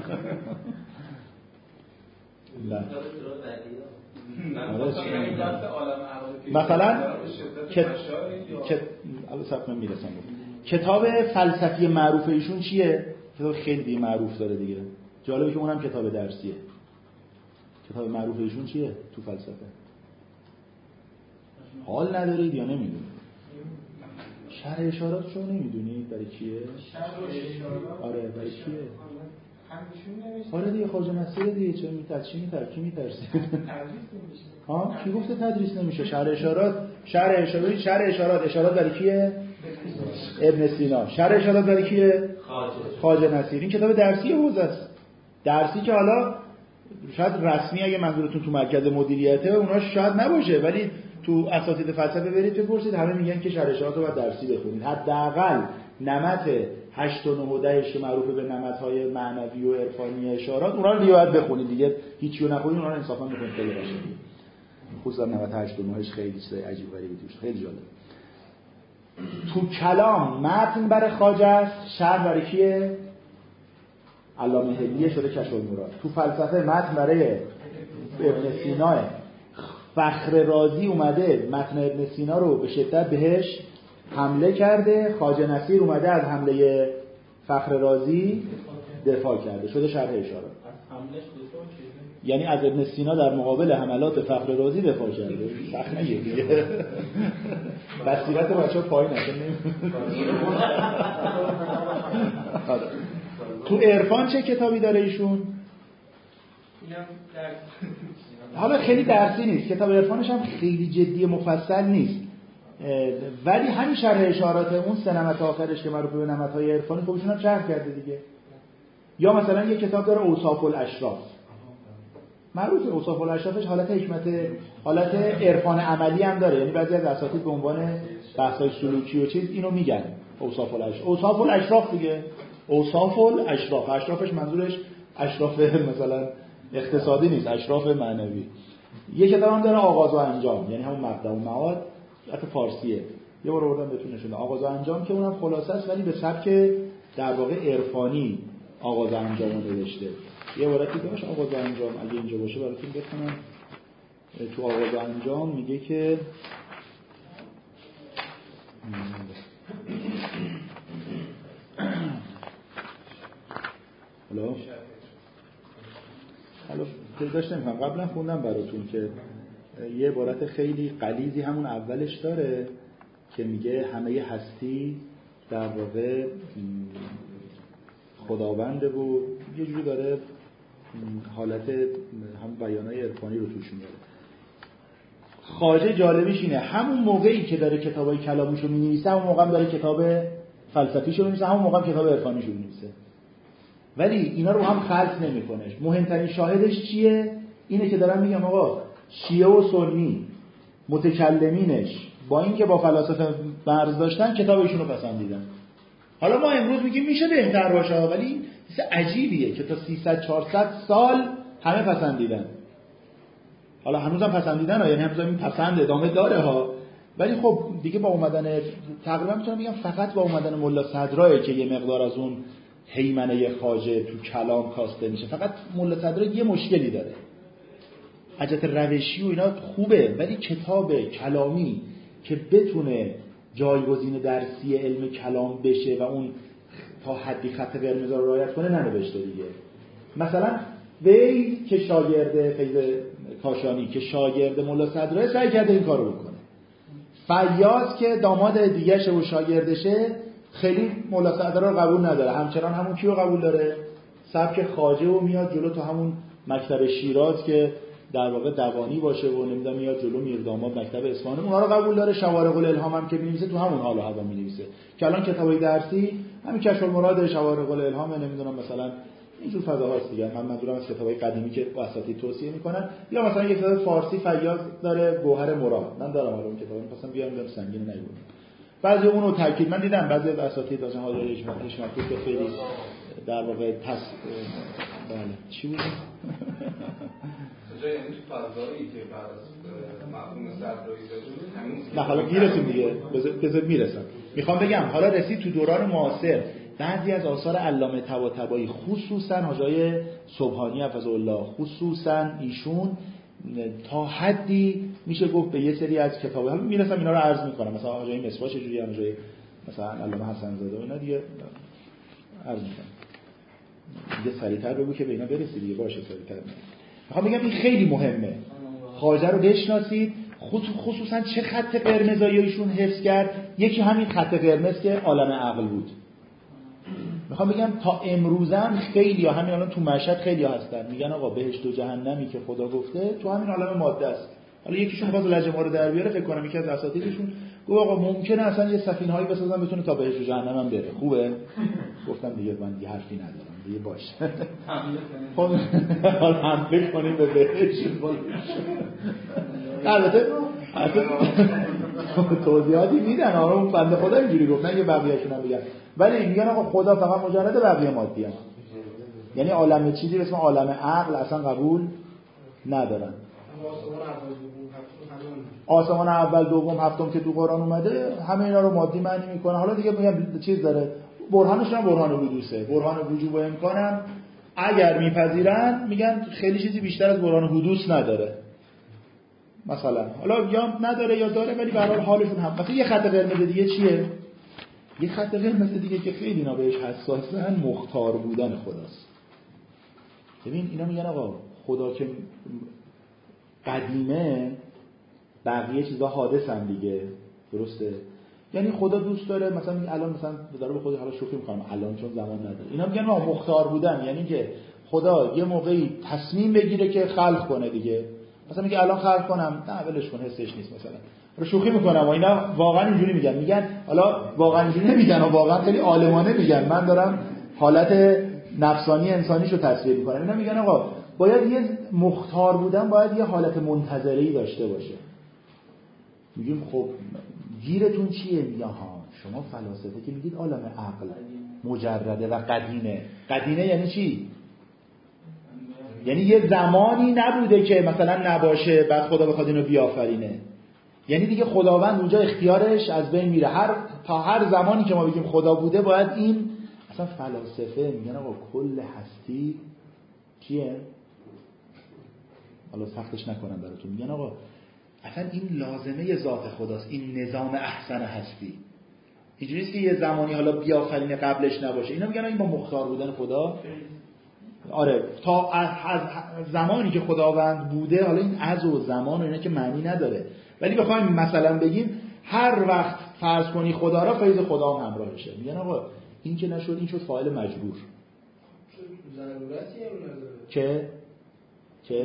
نه. مثلا کتاب فلسفی معروف ایشون چیه؟ کتاب خیلی معروف داره دیگه. جالبه که اونم کتاب درسیه. کتاب معروف ایشون چیه تو فلسفه؟ حال ندارید یا نمیدونید؟ شرح اشارات شما نمیدونید برای کیه؟ آره برای کیه؟ آره دیگه خواجه نصیر دیگه. چه کی میترسید؟ ها کی گفته تدریس نمیشه؟ شرح اشارات اشارات برای کیه؟ ابن سینا. شرح اشارات برای کیه؟ خواجه نصیر. این کتاب درسی حوزه است. درسی که حالا شاید رسمی اگه منظورتون تو مرکز مدیریته اونها شاید نباشه، ولی تو اساتید فلسفه برید بپرسید همه میگن که شرح اشارات رو باید درسی بخونید. حداقل نمط 8 و 9 و 10 که معروف به نمط‌های معنوی و عرفانی اشارات، اونا رو دیگه باید بخونید دیگه. هیچی رو نخونید، اونا رو انصافا بخونید خیلی قشنگه. خصوصا نمط 8 و 9 خیلی چیز عجیب غریبی توش، خیلی جالب. تو کلام متن برای خواجه است، شرح برای کیه؟ علامه حلیه شده کشف المراد. تو فلسفه متن برای ابن سینا. فخر رازی اومده متن ابن سینا رو به شدت بهش حمله کرده، خواجه نصیر اومده از حمله فخر رازی دفاع کرده، شده شرح اشارات. یعنی از ابن سینا در مقابل حملات فخر رازی دفاع کرده. سخت نگه دیگه. بصیرت بچه‌ها پایین نشه. تو عرفان چه کتابی داره ایشون؟ حالا خیلی درسی نیست، کتاب عرفانش هم خیلی جدی مفصل نیست، ولی همین شرح اشارات اون 3 نمط آخرش که معروف به نمط‌های عرفانی خودشون هم شرح کرده دیگه. یا مثلا یه کتاب داره اوصاف الاشراف، معروف اوصاف الاشرافش حالت حکمت، حالت عرفان عملی هم داره، یعنی بعضی از اساتید به عنوان بحث‌های سلوکی و چیز اینو میگن اوصاف الاشراف. اوصاف الاشراف دیگه، اوصاف الاشراف، اشرافش منظورش اشراف مثلا اقتصادی نیست، اشراف معنوی. یه کتاب هم داره آغاز و انجام، یعنی همون مبدأ و معاد، البته فارسیه، یه بار آوردم بهتون نشون. آغاز و انجام که اونم خلاصه است ولی به سبک در واقع عرفانی آغاز و انجام رو نوشته. یه عبارتی داشت آغاز و انجام، اگه اینجا باشه براتون بخونم. تو آغاز و انجام میگه که حالا پیداش نمی‌کنم، قبلا خوندم براتون که یه عبارت خیلی غلیظی همون اولش داره که میگه همه هستی در واقع خداونده و یه جوری داره حالت همون بیانای عرفانی رو توش میاره. خواجه جالبیش اینه همون موقعی که داره کتابای کلامیشو می‌نویسه همون موقع هم داره کتاب فلسفیشو می‌نویسه، همون موقع هم کتاب عرفانیشو می‌نویسه، ولی اینا رو هم خلط نمی‌کنه. مهمترین شاهدش چیه؟ اینه که دارم میگم آقا شیعه و سنی متکلمینش با اینکه با فلاسفه مرز داشتن کتاب ایشونو پسندیدن. حالا ما امروز میگیم میشه بهتر باشه، ولی این چیز عجیبیه که تا 300-400 سال همه پسندیدن. حالا هنوزم پسندیدن ها، یعنی هنوزم این پسند ادامه داره ها، ولی خب دیگه با اومدن تقریبا میتونم بگم فقط با اومدن ملا صدرایی که یه مقدار از اون هیمنه خواجه تو کلام کاسته میشه. فقط ملا صدرا یه مشکلی داره، حاجت روشی و اینا خوبه، ولی کتاب کلامی که بتونه جایگزین درسی علم کلام بشه و اون تا حدی خط قرمز رو رعایت کنه ننوشته دیگه. مثلا وی که شاگرد فیض کاشانی که شاگرد ملا صدرا سعی کرده این کارو بکنه. فیاض که داماد دیگه‌شه و شاگردشه خیلی ملا صدرا رو قبول نداره، همچنان همون کیو قبول داره؟ سبک خواجه و میاد جلو تا همون مکتب شیراز که در واقع دوانی باشه و نمیدونم میاد جلو میرداماد مکتب اصفهان، اونها رو قبول داره. شوارق الالهام هم که می‌نویسه تو همون حال و هوا می‌نویسه که الان کتابای درسی همین کشف المراد، شوارق الالهام، نمیدونم مثلا اینجور فضاهاست دیگه. من منظورم از کتابای قدیمی که اساتید توصیه میکنن، یا مثلا یک کتاب فارسی فیاض داره گوهر مراد، من دارم اون کتابو می‌خواستم بیارم دم سنگین نگیرم. بعضی اونو تاکید من دیدم بعضی اساتید داشتن حاضر حشمتی که خیلی در واقع بله چی بود؟ یعنی تو فضایی که بعد از مفهوم صدرایی داشت نه حالا میرسیم دیگه، بذار میرسم. میخوام بگم حالا رسید تو دوران معاصر بعضی از آثار علامه طباطبایی خصوصا حاجی سبحانی حفظه‌الله، خصوصا ایشون تا حدی میشه گفت به یه سری از کتاب‌ها حالا میرسم اینا رو عرض میکنم، مثلا حاجی مصباح چجوری، حاجی مثلا علامه حسن زاده و اینا دیگه عرض میکنم. دیگه سریعتر بگو که به اینا برسی دیگه. باشه سریعتر میخوام بگم این خیلی مهمه، خواجه رو بشناسید، خصوصا چه خط قرمزایی ایشون حفظ کرد. یکی همین خط قرمز که عالم عقل بود. میخوام بگم تا امروزم خیلی ها همین الان تو مشهد خیلی ها هستن میگن آقا بهشت و جهنمی که خدا گفته تو همین عالم ماده است. حالا یکیشون باز لجما رو در بیاره، فکر کنم یکی از اساتیدشون گفت آقا ممکنه اصلا یه سفینه‌هایی بسازن بتونه تا بهشت و جهنم هم بره. خوبه؟ گفتم دیگه من دیگه حرفی ندارم دیگه، باشه خب حالا حمله کنیم به بهشت. البته توضیحاتی میدن اون بنده خدا اینجوری گفت، نه یه بقیه‌شون هم میگن، ولی میگن آقا خدا فقط مجرد بقیه مادی هست، یعنی عالم چیزی به اسم عالم عقل اصلا قبول ندارن. آسمان اول دوم هفتم که تو قرآن اومده همه اینا رو مادی معنی میکنه. حالا دیگه میگن چیز داره، برهانش هم برهان حدوثه، برهان وجوب و امکانم اگر میپذیرن میگن خیلی چیزی بیشتر از برهان حدوث نداره مثلا. حالا یا نداره یا داره، ولی به هر حال حالشون هم مثلا یه خط قرمز دیگه چیه؟ یه خط قرمز دیگه که خیلی اینا بهش حساسن مختار بودن خداست. ببین اینا میگن آقا خدا که قدیمه بقیه چیزا حادثن دیگه، درسته؟ یعنی خدا دوست داره مثلا الان مثلا داره به خود حالا شوخی می‌کنم الان چون زمان نداره، اینا میگن ما مختار بودن یعنی که خدا یه موقعی تصمیم بگیره که خلق کنه دیگه، مثلا میگه الان خلق کنم نه ولش کن حسش نیست مثلا، رو شوخی میکنم و اینا واقعا اینجوری میگن حالا واقعا اینجوری نمیگن و واقعا خیلی عالمانه میگن، من دارم حالت نفسانی انسانیشو تصویر میکنم. اینا میگن آقا باید یه مختار بودن باید یه حالت منتظره‌ای داشته باشه. میگیم خب گیرتون چیه؟ میگه ها شما فلاسفه که میگید عالم عقل مجرده و قدینه یعنی چی؟ یعنی یه زمانی نبوده که مثلا نباشه بعد خدا بخواد اینو بیافرینه، یعنی دیگه خداوند اونجا اختیارش از بین میره. تا هر زمانی که ما بگیم خدا بوده باید این اصلا فلاسفه میگن آقا کل هستی کیه؟ حالا سختش نکنم براتون. میگن آقا اصلا این لازمه ذات خداست، این نظام احسن هستی. اینجوری نیست که یه زمانی حالا بیافرینه قبلش نباشه. اینا میگن این با مختار بودن خدا. آره تا از زمانی که خداوند بوده، حالا این از و زمان و اینا که معنی نداره، ولی بخوایم مثلا بگیم هر وقت فرض کنی خدا را فیض خدا هم همراهشه. میگن آقا این که نشد، این شد فاعل مجبور. ضرورتی هم نداره که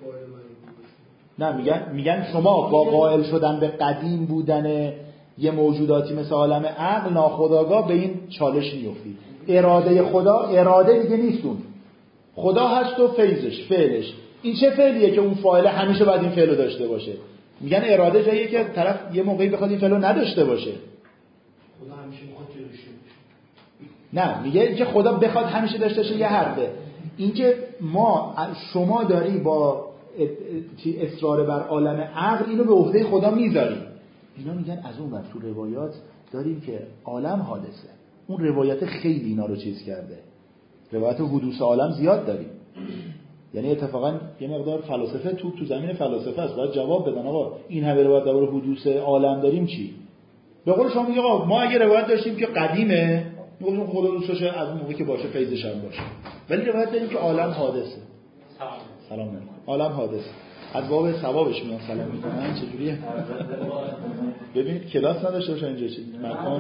نه، میگن شما با قائل شدن به قدیم بودن یه موجوداتی مثل عالم عقل ناخودآگاه به این چالش میافتید. اراده خدا اراده دیگه نیستون، خدا هست و فیضش فعلش. این چه فعلیه که اون فاعل همیشه باید این فعلو داشته باشه؟ میگن اراده جاییه که طرف یه موقعی بخواد این فعلو نداشته باشه. خدا همیشه میخواد که داشته باشه. نه، میگه اینکه خدا بخواد همیشه داشته باشه یه حرفه. اینکه شما داری با اصرار بر عالم عقل اینو به عهده خدا میذاری. اینا میگن از اون ور تو روایات داریم که عالم حادثه. اون روایت خیلی اینا رو چیز کرده. روایت حدوث عالم زیاد داریم. یعنی اتفاقا یه مقدار فلسفه تو زمین فلسفه است. باید جواب بدن آقا این همه روایت درباره حدوث عالم داریم چی؟ به قول شما میگه آقا ما اگه روایت داشتیم که قدیمه، میگم خدا دوست داشته از اون موقعی که باشه فیضش هم باشه. ولی روایت داریم که عالم حادثه. سلام علیکم. عالم حادثه. از باب ثوابش میان سلام میکنن. چجوریه؟ ببینید کلاس نداشته باشه اینجا چی مکان.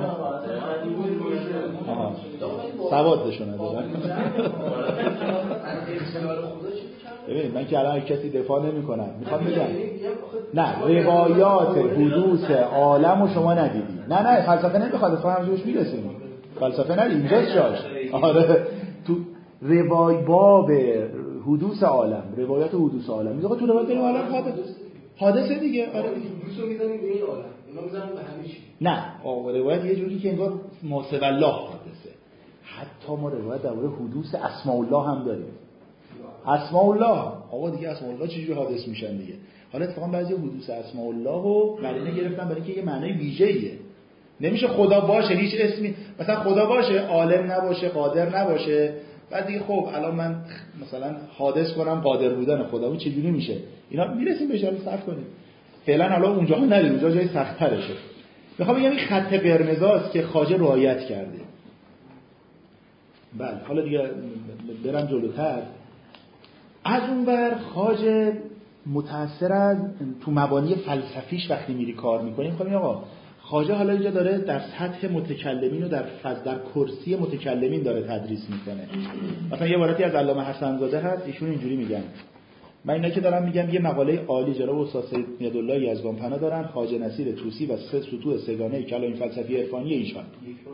آها. سوادشو ندارن. ببینید من که الان کسی دفاع نمیکنم. میخوام بگم نه، روایات حدوث عالم رو شما ندیدی. نه فلسفه نمیخواد، فهم همونجوش میرسیم. فلسفه ندید اینجاست جاش. آره تو باب حدوث عالم، روایات حدوث عالم میگه تو روایت داریم عالم حادثه دیگه. آره حدوثو میذاریم به این عالم، اونا میذارن به همه چی. نه روایت یه جوری که انگار ما سوى الله حادثه. حتی ما روایت درباره حدوث اسماء الله هم داریم. اسماء الله آقا دیگه اسماء الله چجوری حادث میشن دیگه؟ حالا اتفاقا بعضی حدوث اسماء الله رو معنی گرفتن برای اینکه یه معنی ویژه‌ایه. نمیشه خدا باشه هیچ اسمی، مثلا خدا باشه عالم نباشه قادر نباشه، بعد دیگه خب الان من مثلا حادث کنم قادر بودن خدا، اون چجوری میشه؟ اینا میرسیم بهش، حالا صبر کنیم. فعلا حالا اونجا نریم، اونجا جای سخت‌ترشه. میخوام بگم این خط قرمزاست که خواجه رعایت کرده. بله حالا دیگه برم جلوتر. از اون ور خواجه متأثر از تو مبانی فلسفیش وقتی میری کار میکنیم. میخوام آقا خواجه حالا اینجا داره در سطح متکلمین و در کرسی متکلمین داره تدریس میکنه. مثلا یه عبارتی از علامه حسن زاده هست، ایشون اینجوری میگن. من اینا که دارم میگم یه مقاله عالی جناب استاد سید میادالله یزدانپناه دارن، خواجه نصیر طوسی و سطوح سگانه کلام فلسفی عرفانی ایشان.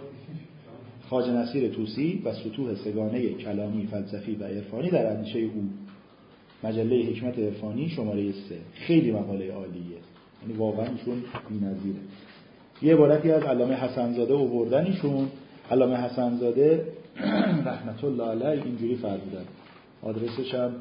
خواجه نصیر طوسی و سطوح سگانه کلامی فلسفی و عرفانی در اندیشه او، مجله حکمت عرفانی شماره 3. خیلی مقاله عالیه، یعنی واقعا ایشون بی‌نظیره. یه عبارتی از علامه حسن زاده آوردن ایشون. علامه حسن زاده رحمت الله علیه اینجوری فرمودن، آدرسش هم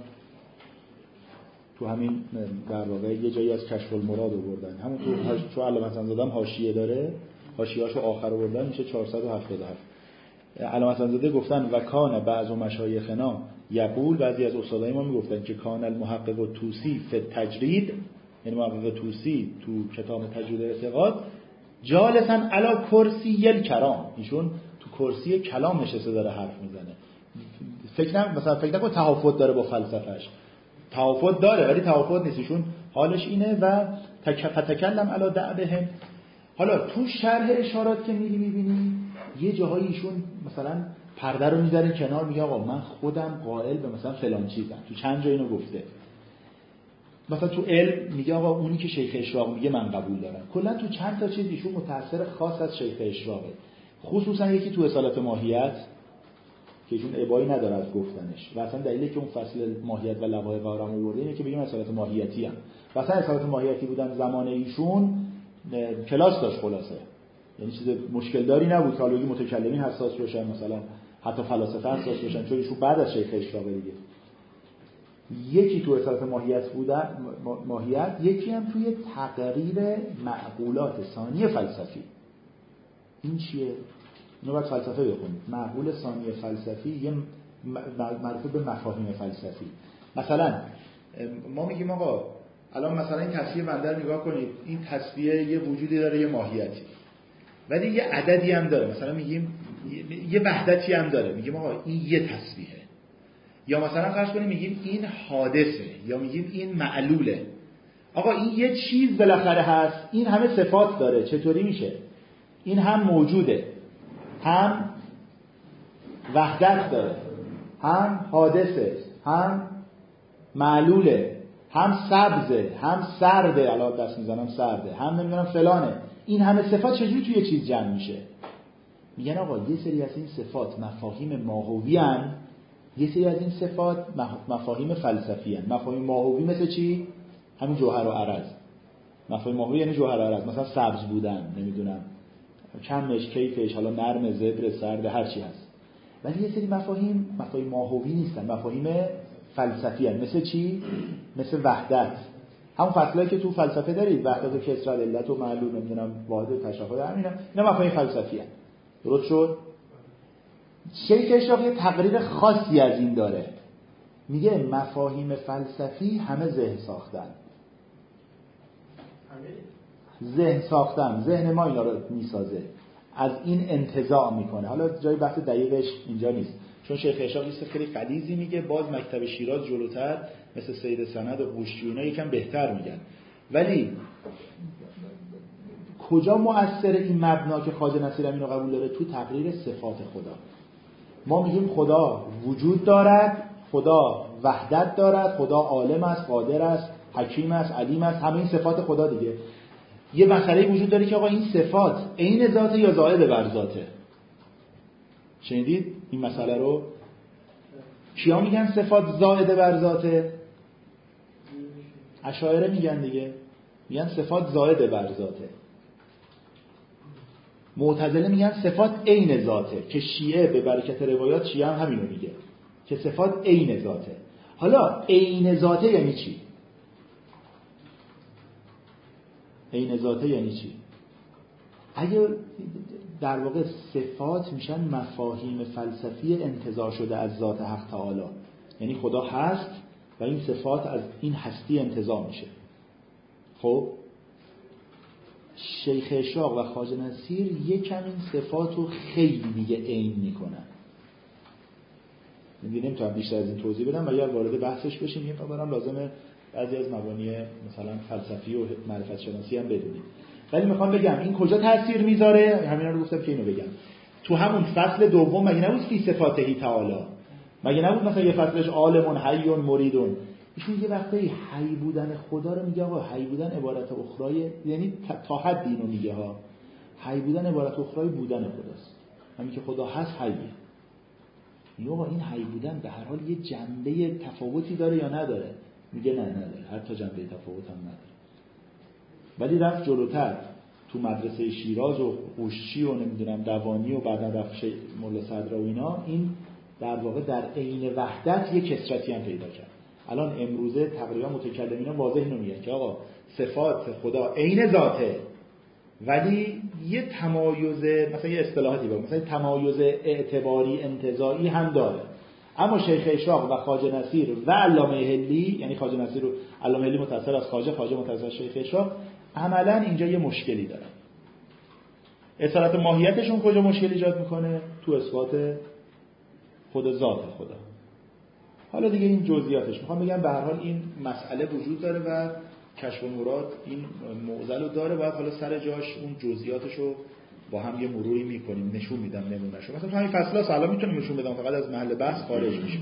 تو همین در واقع یه جایی از کشف المراد آوردن، همون تو علامه حسن زاده هم حاشیه داره، حاشیه‌اشو آخر آوردن میشه 477. علامه حسن زاده گفتن و کان بعض مشایخنا یقول، بعضی از استادای ما میگفتن که کان المحقق طوسی فی التجرید، یعنی محقق طوسی تو کتاب تجرید اعتقاد جالساً علی کرسی الکلام، ایشون تو کرسی کلام نشسته داره حرف میزنه. فکر نکن تفاوت داره با فلسفهش، تفاوت داره ولی تفاوت نیست، ایشون حالش اینه و تکلم علی دعبهم. حالا تو شرح اشارات که میبینی یه جاهایی ایشون مثلا پرده رو میذاره کنار، میگه آقا من خودم قائل به مثلا فلان چیزم، تو چند جا اینو گفته. مثلا تو علم میگه آقا اونی که شیخ اشراق میگه من قبول دارم. کلا تو چند تا چیز ایشون متأثر خاص از شیخ اشراقه، خصوصا یکی تو اصالت ماهیت که ایشون ابایی نداره از گفتنش، و اصلا دلیلی که اون فصل ماهیت و لوایح قهرم آورده اینه که بگیم اصالت ماهیتی هم مثلا اصالت ماهیتی بودن زمان ایشون کلاس داشت خلاصه، یعنی چیز مشکل داری نبود که حالا متکلمین حساس باشن، مثلا حتی فلاسفه حساس باشن، چون ایشون بعد از شیخ اشراقه دیگه. یکی تو اصالت ماهیت بودن ماهیت، یکی هم توی تقریر معقولات ثانی فلسفی. این چیه؟ اینو باید فلسفه بخونید. معقول ثانی فلسفی یه مربوط به مفاهیم فلسفی. مثلا ما میگیم آقا الان مثلا این تصویر بنده رو نگاه کنید، این تصویر یه وجودی داره، یه ماهیتی، ولی یه عددی هم داره، مثلا میگیم یه وحدتی هم داره، میگیم آقا این یه تصویره. یا مثلا فرض کنیم میگیم این حادثه، یا میگیم این معلوله. آقا این یه چیز بالاخره هست، این همه صفات داره، چطوری میشه؟ این هم موجوده، هم وحدت داره، هم حادثه، هم معلوله، هم سبزه، هم سرده، الان دست میزنم سرده، هم نمیدونم فلانه. این همه صفات چجوری توی چیز جمع میشه؟ میگن آقا یه سری از این صفات مفاهیم ماهوی ان، یه سری از این صفات مفاهیم فلسفی ان. مفاهیم ماهوی مثل چی؟ همین جوهر و عرض. مفاهیم ماهوی یعنی جوهر و عرض، مثلا سبز بودن، نمیدونم کمش، کیفش، حالا نرم، زبر، سرد، هر چی هست. ولی یه سری مفاهیم ماهوی نیستن، مفاهیم فلسفی ان. مثل چی؟ مثل وحدت. همون فصلایی که تو فلسفه دارید، وحدت و کسرت، علت و معلول، نمیدونم واحد و تشابه، اینا مفاهیم فلسفی ان. درست شد؟ شیخ اشراقی یه تقریر خاصی از این داره، میگه مفاهیم فلسفی همه ذهن ساختن. ذهن ساختن، ذهن ما اینا رو میسازه، از این انتزاع میکنه. حالا جای بحث دقیقش اینجا نیست، چون شیخ اشراقی خیلی غلیظی میگه، باز مکتب شیراز جلوتر مثل سید سند و قوشچی اینا یکم بهتر میگن. ولی کجا مؤثر این مبنا که خواجه نصیرالدین اینو قبول داره؟ تو تقریر صفات خدا. ما میگیم خدا وجود دارد، خدا وحدت دارد، خدا عالم است، قادر است، حکیم است، علیم است، همه این صفات خدا دیگه. یه مسئله وجود داره که آقا این صفات عین ذاته یا زائد بر ذاته. شنیدید این مسئله رو؟ کیا میگن صفات زائد بر ذاته؟ اشاعره میگن دیگه، میگن صفات زائد بر ذاته. معتزله میگن صفات عین ذاته، که شیعه به برکت روایات شیعه هم همینو میگه که صفات عین ذاته. حالا عین ذاته یعنی چی؟ عین ذاته یعنی چی؟ اگه در واقع صفات میشن مفاهیم فلسفی انتزاع شده از ذات حق تعالی، یعنی خدا هست و این صفات از این هستی انتزاع میشه. خب شیخ اشراق و خواجه نصیر یکم این صفات رو خیلی دیگه عین میکنن. نمیدونم بیشتر از این توضیح بدم و یا وارد بحثش بشیم، یه خبرم لازمه بعضی از مبانی مثلا فلسفی و معرفت شناسی هم بدونیم. ولی میخوام بگم این کجا تاثیر میذاره، همینا رو گفتم که اینو بگم. تو همون فصل دوم مگه نبود فی صفاته تعالی؟ مگه نبود مثلا یه فصلش عالمون حیون مریدون؟ ایشون یه وقتی حی بودن خدا رو میگه آقا حی بودن عبارت اخرای، یعنی تا حد اینو میگه ها، حی بودن عبارت اخرای بودن خداست. همین که خدا هست حیه. میگه آقا این حی بودن به هر حال یه جنبه تفاوتی داره یا نداره؟ میگه نه نداره، حتی جنبه تفاوت هم نداره. ولی رفت جلوتر تو مدرسه شیراز و قوشچی و نمیدونم دوانی و بعدا رفت مولا صدرا و اینا، این در واقع در عین وحدت یه کثرتی هم پیدا کرد. الان امروزه تقریبا متکلمینا واضح اینو میگن که آقا صفات خدا عین ذاته، ولی یه تمایز، مثلا یه اصطلاحاتی بود، مثلا تمایز اعتباری انتزاعی هم داره. اما شیخ اشراق و خواجه نصیر و علامه حلی، یعنی خواجه نصیر و علامه حلی متأثر از خواجه، خواجه متأثر از شیخ اشراق، عملاً اینجا یه مشکلی داره. اصالت ماهیتشون کجا مشکل ایجاد میکنه؟ تو اثبات خود ذات خدا. حالا دیگه این جزئیاتش میخوام بگم به هر حال این مسئله وجود داره و کشف المراد این معضل رو داره، باید حالا سر جاش اون جزئیاتشو با هم یه مروری میکنیم، نشون میدم نمونهشو. مثلا تو همین فصل‌ها الان میتونیم نشون بدم، فقط از محل بحث خارج میشیم.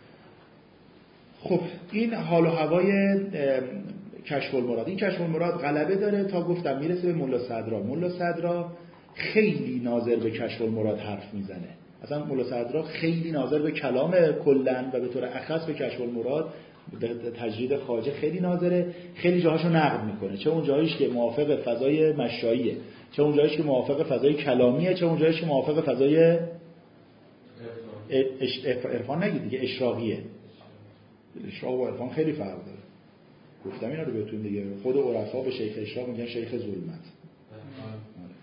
خب این حال و هوای کشف المراد، این کشف المراد غلبه داره تا گفتم میرسه به مولا صدرا. مولا صدرا خیلی ناظر به کشف المراد حرف میزنه. اصلا مولا صدرا خیلی ناظر به کلام کلن و به طور اخص به کشف المراد، به تجرید خواجه خیلی ناظره، خیلی جاهاشو نقد میکنه، چه اون جاییش که موافق فضای مشاییه، چه اون جاییش که موافق فضای کلامیه، چه اون جاییش که موافق فضای عرفان نگید دیگه، اشراقیه. اشراق و عرفان خیلی فرق داره. گفتم اینا رو بهتون دیگه. خود عرفا به شیخ اشراق میگن شیخ ظلمت.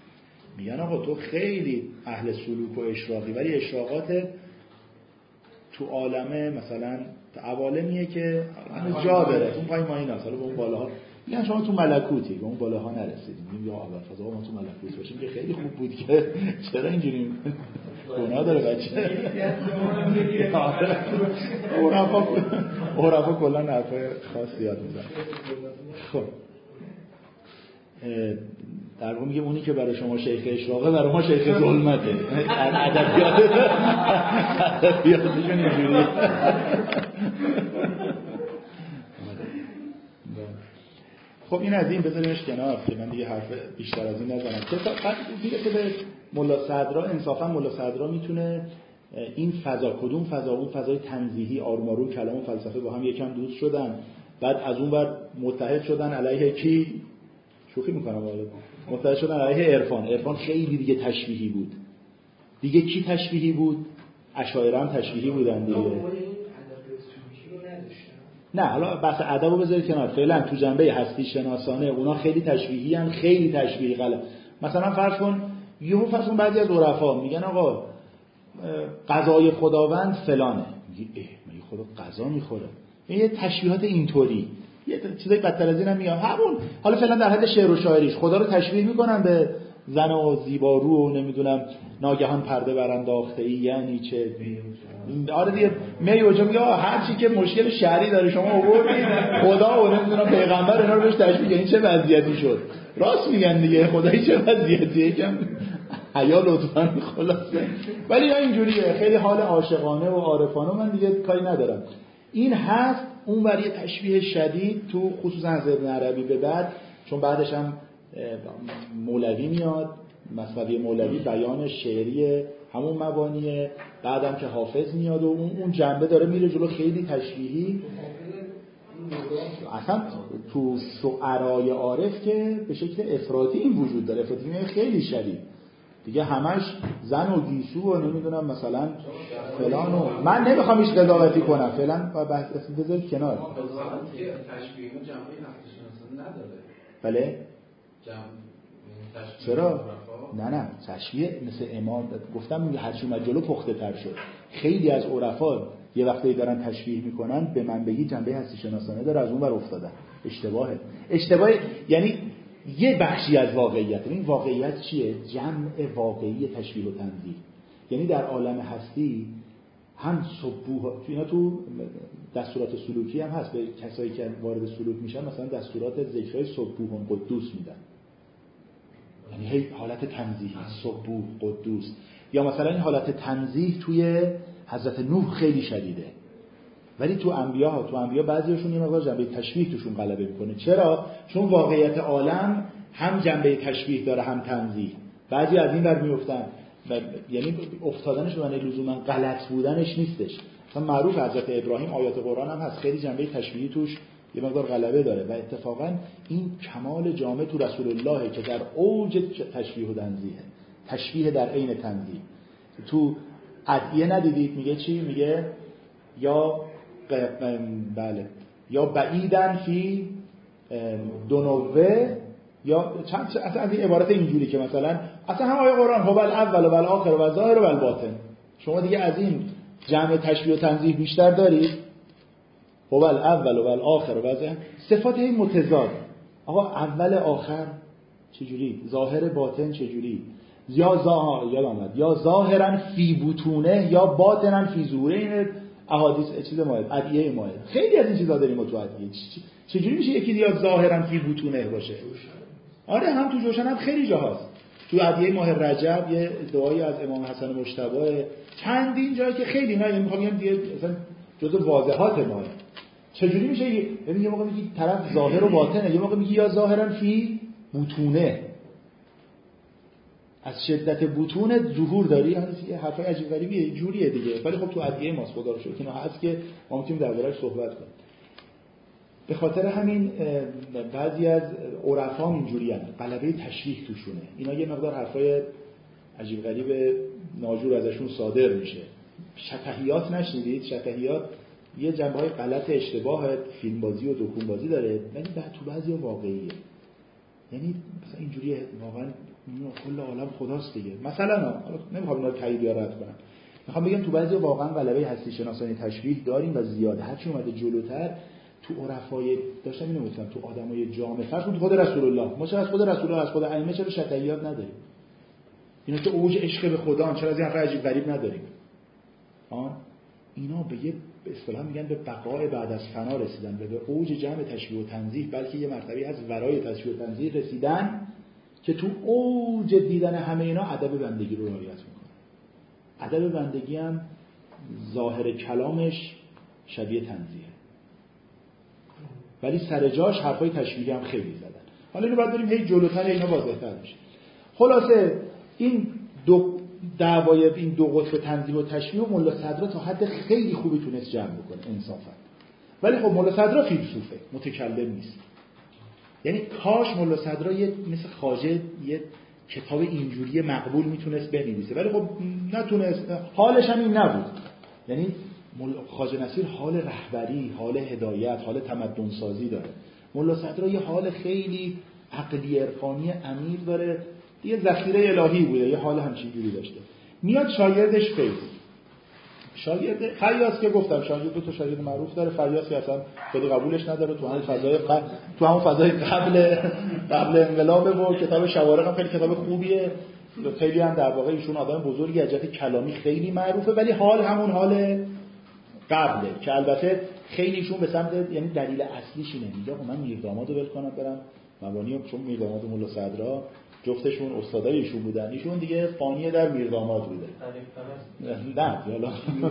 میگن آقا تو خیلی اهل سلوک و اشراقی، ولی اشراقات تو عالمه مثلا عوالمیه که همه جا داره، اون پای ما این هست، حالا به اون بالاها میگن شما تو ملکوتی، به اون بالاها نرسیدیم، میگیم یا اول فضا ما تو ملکوت باشیم که خیلی خوب بود که چرا اینجوری گناه داره بچه. عرفا کلا حرفای خاص یاد میزنن. خب در واقع میگه اونی که برای شما شیخ اشراقه برای ما شیخ ظلمته. ادبیاتشون اینجوریه. خب این از این بذاریمش کنار که من دیگه حرف بیشتر از این نزنم. که بعد دیگه که به ملا صدرا انصافا ملا صدرا میتونه این فضا کدوم فضا، اون فضای تنزیهی آروم آروم کلام و فلسفه با هم یکم دوست شدن، بعد از اون ور متحد شدن علیه کی؟ شوخی میکنم والا. متحد شدن علیه عرفان. عرفان خیلی دیگه تشبیهی بود. دیگه کی تشبیهی بود؟ اشاعره هم تشبیهی بودن دیگه. نه حالا بحث ادب رو بذارید کنار. فعلا تو جنبه هستی شناسانه اونا خیلی تشبیهی ان، خیلی تشبیهی غلط. مثلا فرض کن بعضی از عرفا میگن آقا غذای خداوند فلانه، میگی مگه خدا غذا میخوره؟ یه تشبیهات اینطوری، یه چیزای بدتر از اینم میاد. همون حالا فعلا در حد شعر و شاعریش خدا رو تشبیه میکنن به زن و زیبارو و نمیدونم ناگهان پرده برانداخته ای، یعنی چه آره دیگه میوجا میگه هر چی که مشکل شرعی داره شما آوردید خدا و نمیدونم پیغمبر اینا رو بهش تشبیه، این چه وضعیتی شد؟ راست میگن دیگه، خدایی چه وضعیتیه؟ یکم حیا لطفاً خلاصه. ولی یا اینجوریه خیلی حال عاشقانه و عارفانه، من دیگه کاری ندارم. این هست. اون ور یه تشبیه شدید تو خصوصا از ابن عربی به بعد، چون بعدش هم مولوی میاد، مثنوی مولوی بیان شعری همون مبانیه، بعدم که حافظ میاد و اون جنبه داره میره جلو، خیلی تشبیهی. اصلا تو شعرای عارف که به شکل افراطی این وجود داره، افراطی خیلی شدید دیگه، همش زن و گیسو و نمیدونم مثلا فلان و من نمیخوام هیچ قضاوتی کنم فعلا و بحث اسم بذارید کنار. تشبیه جنبه هستی شناسانه نداره. بله چرا؟ نه تشبیه مثل امام گفتم میگه هرچی اومد جلو پخته تر شد. خیلی از عرفا یه وقتی دارن تشبیه میکنن به من بگی جنبه هستی شناسانه داره، از اون ور افتادن. اشتباه یعنی یه بخشی از واقعیت. این واقعیت چیه؟ جمع واقعی تشبیه و تنزیه. یعنی در عالم هستی هم سبوح، تو دستورات سلوکی هم هست، به کسایی که وارد سلوک میشن مثلا دستورات ذکرهای سبوح و قدوس میدن، یعنی هی حالت تنزیهی سبوح قدوس. یا مثلا این حالت تنزیه توی حضرت نوح خیلی شدیده، ولی تو انبیا بعضیشون یه مقدار جنبه تشبیه توشون غلبه میکنه. چرا؟ چون واقعیت عالم هم جنبه تشبیه داره هم تنزیه. بعضی از این ور میافتن، یعنی افتادنش به معنی لزوما غلط بودنش نیستش. مثلا معروف حضرت ابراهیم آیات قرآن هم هست خیلی جنبه تشبیهی توش یه مقدار غلبه داره و اتفاقا این کمال جامع تو رسول الله که در اوج تشبیه و تنزیه، تشبیه در عین تنزیه. تو ادعیه ندیدید میگه چی؟ میگه یا بله یا بعیدن فی دنوه، یا چند اصلا از این عبارت اینجوری که مثلا اصلا هم آیه قرآن هو الاول و الاخر و الظاهر و الباطن، شما دیگه از این جمع تشبیه و تنزیه بیشتر دارید. هو الاول و الاخر و الظاهر، صفات این متضاد. آقا اول آخر چجوری؟ ظاهر باطن چجوری؟ یا ظاهرا فی بطونه یا باطنا فی ظهوره. این احادیث چیز ماهد ادعیه ماهد خیلی از این چیزا داریم تو ادعیه. چجوری میشه یکی یا ظاهرا فی بطونه باشه؟ آره هم تو جوشن هم خیلی جاهاست. تو ادعیه ماه رجب یه دعایی از امام حسن مجتبی، چندین جایی که خیلی نه میخوام بگم دیگه مثلا جزء واضحات ماه. چجوری میشه ببین یه موقع میگی طرف ظاهر و باطنه، یه موقع میگی یا ظاهرا فی بطونه، از شدت بطون ظهور داری. یه حرفای عجیب غریبیه جوریه دیگه، ولی خب تو ادعیه ماست خدا رو شکر که هست که ما میتونیم درباره‌اش صحبت کنیم. به خاطر همین بعضی از عرفا اینجوریان، غلبه تشریح توشونه. اینا یه مقدار حرفای عجیب غریب ناجور ازشون صادر میشه. شطحیات نشنیدید؟ شطحیات یه جنبه‌های غلط اشتباه فیلم بازی و دکون بازی داره، ولی تو بعضیا واقعیه. یعنی مثلا اینجوریه واقعا کل عالم خداست دیگه. مثلا نمیخوام اینا رو تایید یا رد کنم. میخوام بگم تو بعضی واقعا غلبه هستی شناسانی تشبیه داریم و زیاده. هرچی اومده جلوتر تو عرفای داشتم اینو گفتم، تو آدمای جامع فرض کن خود رسول الله، ما چرا از خود رسول الله از خود ائمه چرا شتیات نداریم؟ اینا که اوج عشق به خدا، چرا از این حرف عجیب غریب نداریم؟ اینا به یه به اصطلاح میگن به بقای بعد از فنا رسیدن، به اوج جمع تشبیه و تنزیه، بلکه یه مرتبه از ورای تشبیه و تنزیه رسیدن که تو اوج دیدن همه اینا ادب بندگی رو رعایت میکنه. ادب بندگی هم ظاهر کلامش شبیه تنزیه، ولی سر جاش حرفای تشبیهی هم خیلی زدن. حالا اینو باید بریم هی جلوتر اینا واضح‌تر میشه. خلاصه این دو قطب تنزیه و تشبیه و ملا صدرا تا حد خیلی خوبی تونست جمع بکنه انصافا. ولی خب ملا صدرا فیلسوفه، متکلم نیست. یعنی کاش ملا صدرا مثل خواجه یه کتاب اینجوری مقبول میتونست بنویسه، ولی خب نتونست. حالش هم این نبود. یعنی خواجه نصیر حال رهبری، حال هدایت، حال تمدن سازی داره. ملا صدرا یه حال خیلی عقلی عرفانی عمیق داره، یه ذخیره الهی بوده، یه حال همچین جوری داشته. میاد شاگردش فیض، شاگرد فیاض که گفتم شاگرد دو تا شاگرد معروف داره. فیاض که اصلا خیلی قبولش نداره، تو همون فضای قبل انقلاب و کتاب شوارق هم خیلی کتاب خوبیه، خیلی هم در واقع ایشون آدم بزرگی از جهت کلامی خیلی معروفه، ولی حال همون حال قبله که البته خیلی ایشون به سمت، یعنی دلیل اصلیش اینه، میگه من میردامادو ول کنم برم مبانی، چون میرداماد و ملا صدرا جفتشون استادای ایشون بودن، ایشون دیگه فانی در میرداماد بوده. نه حالا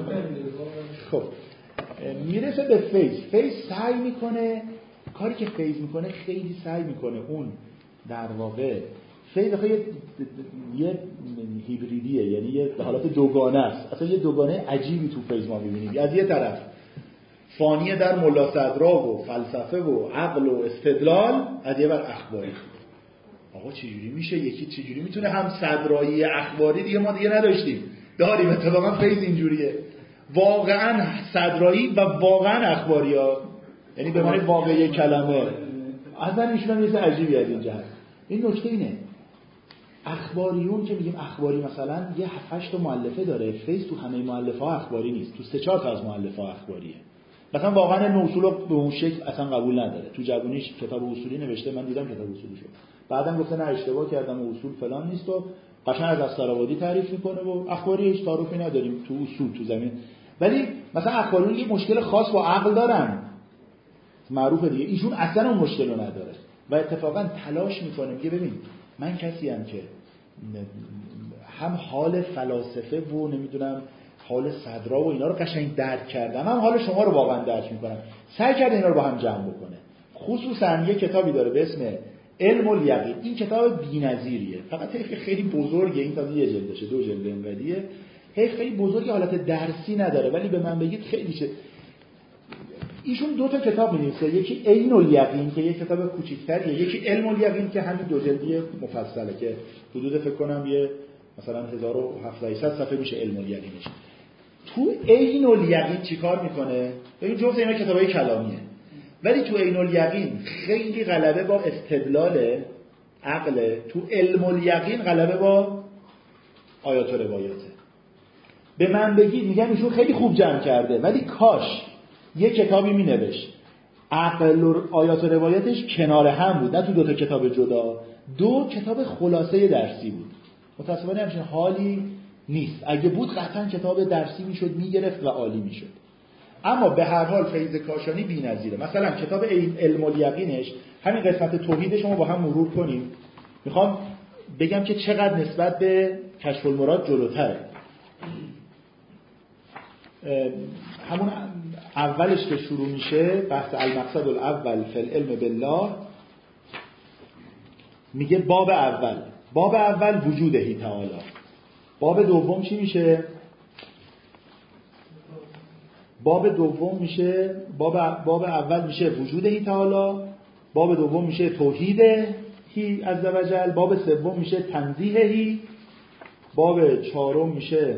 خب میرسه به فیض سعی میکنه، کاری که فیض میکنه خیلی سعی میکنه اون در واقع فیض یه هیبریدیه، یعنی یه حالت دوگانه است. اصلا یه دوگانه عجیبی تو فیض ما میبینیم. از یه طرف فانی در ملا صدرا و فلسفه و عقل و استدلال، از یه بر اخباری. آقا چجوری میشه یکی چجوری میتونه هم صدرایی اخباری؟ دیگه ما دیگه نداشتیم، داریم. اتفاقا فیض اینجوریه، واقعا صدرایی و واقعا اخباری ها، یعنی به معنی واقعی کلمه. اصلا ایشون هم یه عجیبی از این جهت. این نکته اینه، اخباریون که میگیم اخباری مثلا یه 7-8 تا مؤلفه داره، فیض تو همه مؤلفه ها اخباری نیست، تو 3-4 تا از مؤلفه ها اخباریه. مثلا واقعا این اصول رو به اون شکل اصلا قبول نداره. تو جوونیش کتاب اصولی نوشته، من دیدم کتاب اصولی شد، بعدم گفته نه اشتباه کردم و اصول فلان نیست و قشنگ از سراوادی تعریف میکنه و اخباری هیچ تعارفی نداریم تو اصول تو زمین. ولی مثلا اخباریون یه مشکل خاص با عقل دارن معروفه دیگه، ایشون اصلا اون مشکل رو نداره و اتفاقا تلاش میکنه. میگه ببین من کسی ام که هم حال فلاسفه و نمیدونم حال صدرا و اینا رو قشنگ درک کردم، هم حال شما رو واقعا درک میکنم. سعی کرده اینا رو با هم جمع بکنه. خصوصا یه کتابی داره به اسم علم الیقین. این کتاب بی‌نظیریه، فقط خیلی بزرگه، این تازه یه جلدشه، 2 جلد انقدیه، خیلی بزرگی، حالت درسی نداره، ولی به من بگید خیلی چه. ایشون 2 تا کتاب می‌نویسه، یکی عین الیقین که یه کتاب کوچیک‌تریه، یکی علم الیقین که همین 2 جلدی مفصله که حدود فکر کنم یه مثلا 1700 صفحه میشه علم الیقینش. تو عین الیقین چیکار میکنه؟ ببین جزء اینا کتابای کلامیه، ولی تو عین الیقین خیلی غلبه با استدلال عقل، تو علم الیقین غلبه با آیات و روایاته. به من بگید میگم ایشون خیلی خوب جمع کرده، ولی کاش یه کتابی مینوشت عقل و آیات و روایاتش کنار هم بود، نه تو 2 تا کتاب جدا، 2 کتاب خلاصه درسی بود. متأسفانه همچین حالی نیست. اگه بود قطعا کتاب درسی میشد، میگرفت و عالی میشد. اما به هر حال فیض کاشانی بی‌نظیره. مثلا کتاب علم الیقینش، همین قسمت توحیدش رو با هم مرور کنیم. میخوام بگم که چقدر نسبت به کشف المراد جلوتره. همون اولش که شروع میشه، بحث المقصد الاول فی العلم بالله، میگه باب اول وجودهی تعالی. باب دوم چی میشه؟ باب دوم میشه باب اول میشه وجودهی تعالی، باب دوم میشه توحیدهی عزوجل، باب سوم میشه تنزیههی، باب چهارم میشه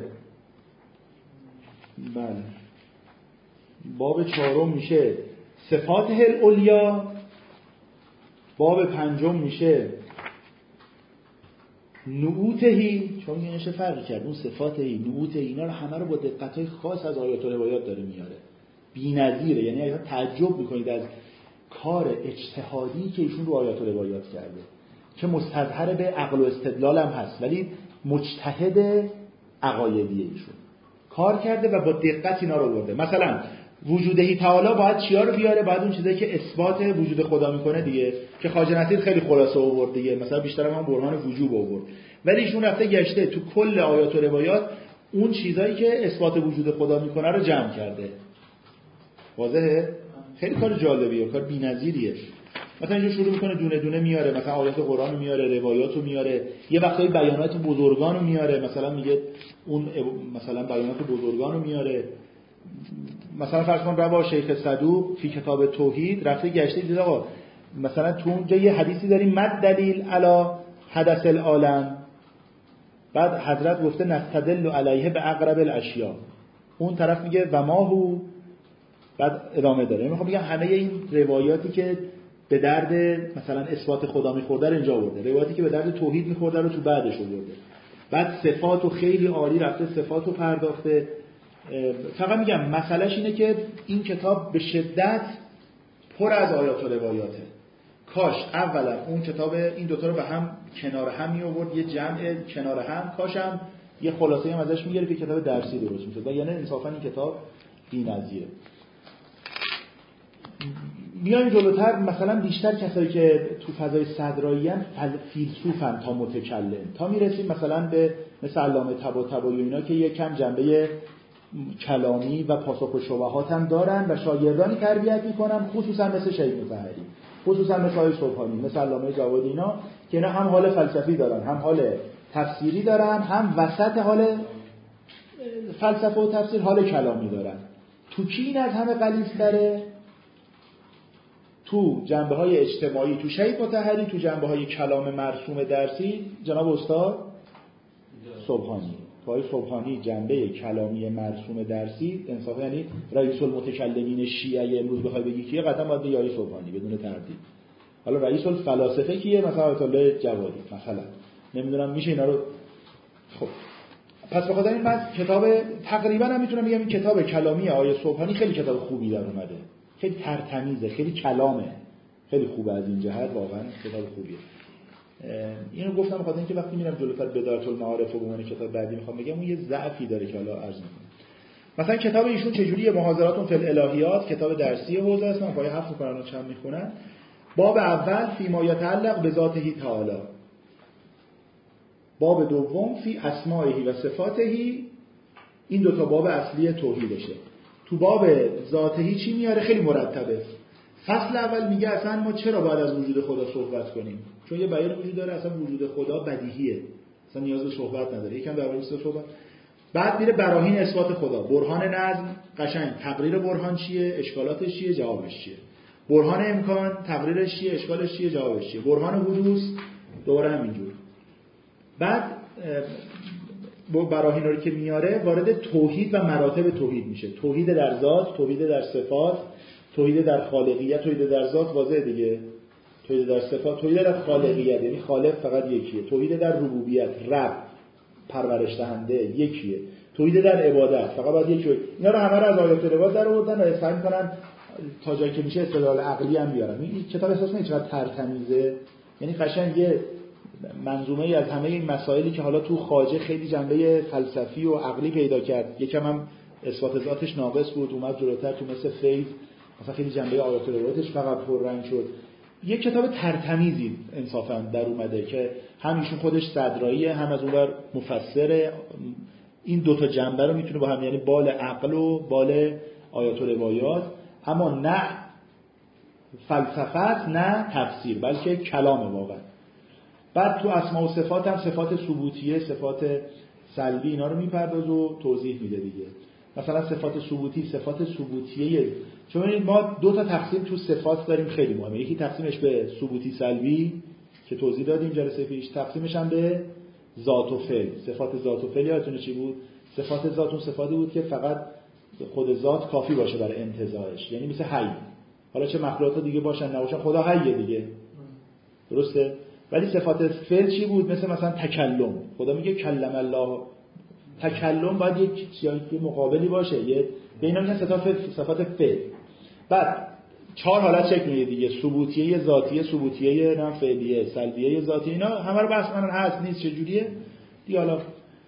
باب چهارم میشه صفات العلیا، باب پنجم میشه نعوتهی، چون میگه چه فرقی کرد اون صفاتهی نعوتهی، اینا رو همه رو با دقت‌های خاص از آیات و روایات داره میاره، بی‌نظیره. یعنی اگه تعجب میکنید از کار اجتهادی که ایشون رو آیات و روایات کرده که مستظهر به عقل و استدلال هم هست، ولی مجتهد عقایدی ایشون کار کرده و با دقت اینا رو برده. مثلا وجودهی تعالی باید چیا رو بیاره؟ باید اون چیزایی که اثبات وجود خدا میکنه دیگه، که خواجه نصیر خیلی خلاصه آورد دیگه، مثلا بیشتر هم برهان وجوب آورد، ولی ایشون رفته گشته تو کل آیات و روایات اون چیزایی که اثبات وجود خدا میکنه رو جمع کرده. واضحه؟ خیلی کار جالبیه، کار بی‌نظیریه. مثلا اینجا شروع میکنه دونه دونه میاره، مثلا آیات قرآن رو میاره، روایات رو میاره، یه وقتایی بیانات بزرگان رو میاره، مثلا میگه اون مثلا بیانات بزرگان رو میاره. مثلا فرض کن روا شیخ صدوق فی کتاب توحید رفته گشته دید آقا مثلا تو اونجا یه حدیثی داریم مد دلیل علی حدث العالم، بعد حضرت گفته نستدل علیه به اقرب الاشیاء، اون طرف میگه و ما هو، بعد ادامه داره. میخوام بگم همه این روایاتی که به درد مثلا اثبات خدا میخورده رو اینجا آورده، روایاتی که به درد توحید میخورده رو تو بعدش آورده، بعد صفاتو خیلی عالی رفته صفاتو پرداخته. فقط میگم مسئلهش اینه که این کتاب به شدت پر از آیات و روایاته. کاش اولا اون کتاب این دوتا رو به هم کنار هم می آورد، یه جمع کنار هم، کاشم یه خلاصه هم ازش میگرفت که کتاب درسی درست میشد، و یعنی انصافا این کتاب بی‌نظیره. میایم جلوتر، مثلا بیشتر کسایی که تو فضای صدرایی ان فیلسوفن تا متکلم، تا میرسیم مثلا به مثل علامه طباطبایی و اینا که یکم جنبه کلامی و پاسخ و شبهات هم دارن و شاگردانی تربیت میکنن، خصوصا مثل شیخ مطهری، خصوصا مثل آقای صبحانی، مثل علامه جوادی، اینا که اینا هم حال فلسفی دارن، هم حال تفسیری دارن، هم وسط حال فلسفه و تفسیر حال کلامی دارن. تو کی این از همه غلیظ‌تره؟ تو جنبه‌های اجتماعی تو شیخ مطهری، تو جنبه‌های کلام مرسوم درسی جناب استاد صبحانی. آقای صبحانی جنبه کلامی مرسوم درسی انصافا یعنی رئیس المتکلمین شیعه امروز بخوای بگی کیه، قطعا باید بگی آقای صبحانی بدون تردید. حالا رئیس الفلاسفه کیه؟ مثلا آیت الله جوادی مثلا، نمیدونم میشه اینا رو. خب پس بخاطر این من کتاب تقریبا هم میتونم بگم این کتاب کلامی آقای صبحانی خیلی کتاب خوبی در اومده، خیلی ترتمیزه، خیلی کلامه، خیلی خوبه از این جهت، واقعا کتاب خوبیه. اینو گفتم بخاطر اینکه وقتی میرم جلوتر بدایت المعارف و به عنوان کتاب بعدی میخوام بگم اون یه ضعفی داره که حالا عرض میکنم. مثلا کتاب ایشون چجوریه؟ محاضراتون فی الالهیات، کتاب درسی حوزه است، من پای 7 میکنن و چند میخونن. باب اول فی ما یتعلق به ذاته تعالی، باب دوم فی اسمائه و صفاته، این دو تا باب اصلی توحیدشه. تو باب ذاته چی میاره؟ خیلی مرتبه. فصل اول میگه اصلا ما چرا باید از وجود خدا صحبت کنیم، چون یه بیان وجود داره، اصلا وجود خدا بدیهیه، اصلا نیاز به صحبت نداره، یکم درباره صحبت. بعد میره براهین اثبات خدا، برهان نظم، قشنگ تقریر برهان چیه، اشکالاتش چیه، جوابش چیه، برهان امکان، تقریرش چیه، اشکالش چیه، جوابش چیه، برهان حدوث، دوباره همینجور. بعد براهین رو که میاره وارد توحید و مراتب توحید میشه، توحید در ذات، توحید در صفات، توحید در خالقیت. توحید در ذات واضحه دیگه، توحید در صفات، توحید در خالقیت یعنی خالق فقط یکیه، توحید در ربوبیت، رب پرورش دهنده یکیه، توحید در عبادت فقط باید یکیه. اینا رو همه رو از آیات روایات در آوردن و استفاده می‌کنن تا جایی که میشه استدلال عقلی هم بیارن. این کتاب احساس می‌کنید چقدر ترتمیزه، یعنی قشنگ یه منظومه‌ای از همه این مسائلی که حالا تو خواجه خیلی جنبه فلسفی و عقلی پیدا کرد، یکم هم اثبات ذاتش ناقص بود، اومد جلوتر تو مثل فیض مثلا خیلی جنبه آیات روایاتش فقط پررنگ شد. یک کتاب ترتمیزی انصافا در اومده که هم ایشون خودش صدراییه، هم از اونور مفسره، این دوتا جنبه رو میتونه با هم، یعنی بال عقل و بال آیات و روایات، اما نه فلسفت نه تفسیر بلکه کلام واقعا. بعد تو اسماء و صفات هم صفات ثبوتیه، صفات سلبی، اینا رو میپردازه و توضیح میده دیگه. مثلا صفات ثبوتی، صفات ثبوتیه، چون ما دو تا تقسیم تو صفات داریم خیلی مهمه، یکی تقسیمش به ثبوتی سلبی که توضیح دادیم جلسه پیش، تقسیمش هم به ذات و فعل. صفات ذات و فعل یادتونه چی بود؟ صفات ذات اون صفاتی بود که فقط خود ذات کافی باشه برای انتزاعش، یعنی مثل حی، حالا چه مخلوقات دیگه باشن نباشن خدا حیه دیگه، درسته؟ ولی صفات فعل چی بود؟ مثلا تکلم. خدا میگه کلم الله. تکلم باید یک مقابلی باشه، یه بین اینا صفات فعل. بعد 4 حالت شکل میده دیگه، ثبوتیه ذاتیه، ثبوتیه نه فعلیه، سلبیه ذاتی، اینا همه رو بحث کنن هست نیست چجوریه دیگه. حالا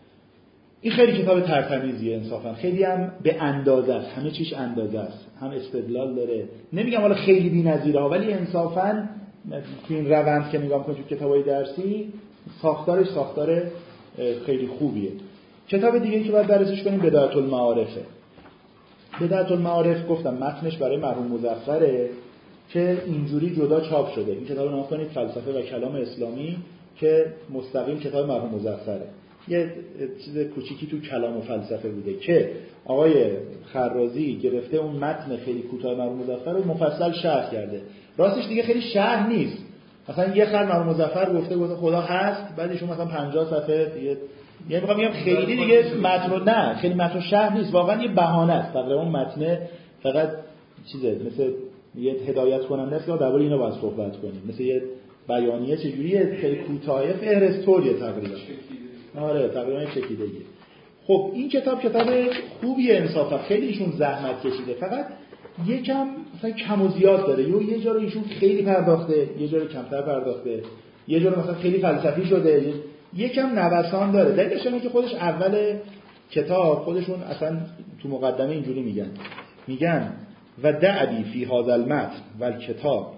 این خیلی کتاب ترتمیزیه انصافا، خیلی هم به اندازه است، همه چیش اندازه است، هم استدلال داره. نمیگم حالا خیلی بی‌نظیره ولی انصافا تو این روند که نگاه کنید تو کتابای درسی ساختارش ساختار خیلی خوبیه. کتاب دیگه که باید بررسیش کنیم بدایت المعارفه. بدایت المعارف گفتم متنش برای مرحوم مظفره که اینجوری جدا چاپ شده. این کتاب رو نگاه کنید، فلسفه و کلام اسلامی، که مستقیم کتاب مرحوم مظفره. یه چیز کوچیکی تو کلام و فلسفه بوده که آقای خرازی گرفته اون متن خیلی کوتاه مرحوم مظفر رو مفصل شرح کرده. راستش دیگه خیلی شرح نیست، مثلا یه خط مرحوم مظفر گفته خدا هست، بعدش مثلا 50 صفحه دیگه، یعنی میخوام بگم خیلی دیگه متن نه خیلی متن شرح نیست، واقعا یه بهانه است. تقریبا اون متن فقط چیزه، مثل یه هدایت کننده است که درباره اینا باید صحبت کنیم، مثل یه بیانیه چجوریه خیلی کوتاه، فهرستوریه تقریبا. آره تقریبا چکیدگی. خب این کتاب خوبیه انصافا، خیلی ایشون زحمت کشیده، فقط یکم مثلا کم و زیاد داره، یه جا رو ایشون خیلی پرداخته، یه جا رو کمتر پرداخته، یه جا رو مثلا خیلی فلسفی شده، یکم نوسان داره. دلیلش اینه که خودش اول کتاب خودشون اصلا تو مقدمه اینجوری میگن و دعبی فی هذا المتن والکتاب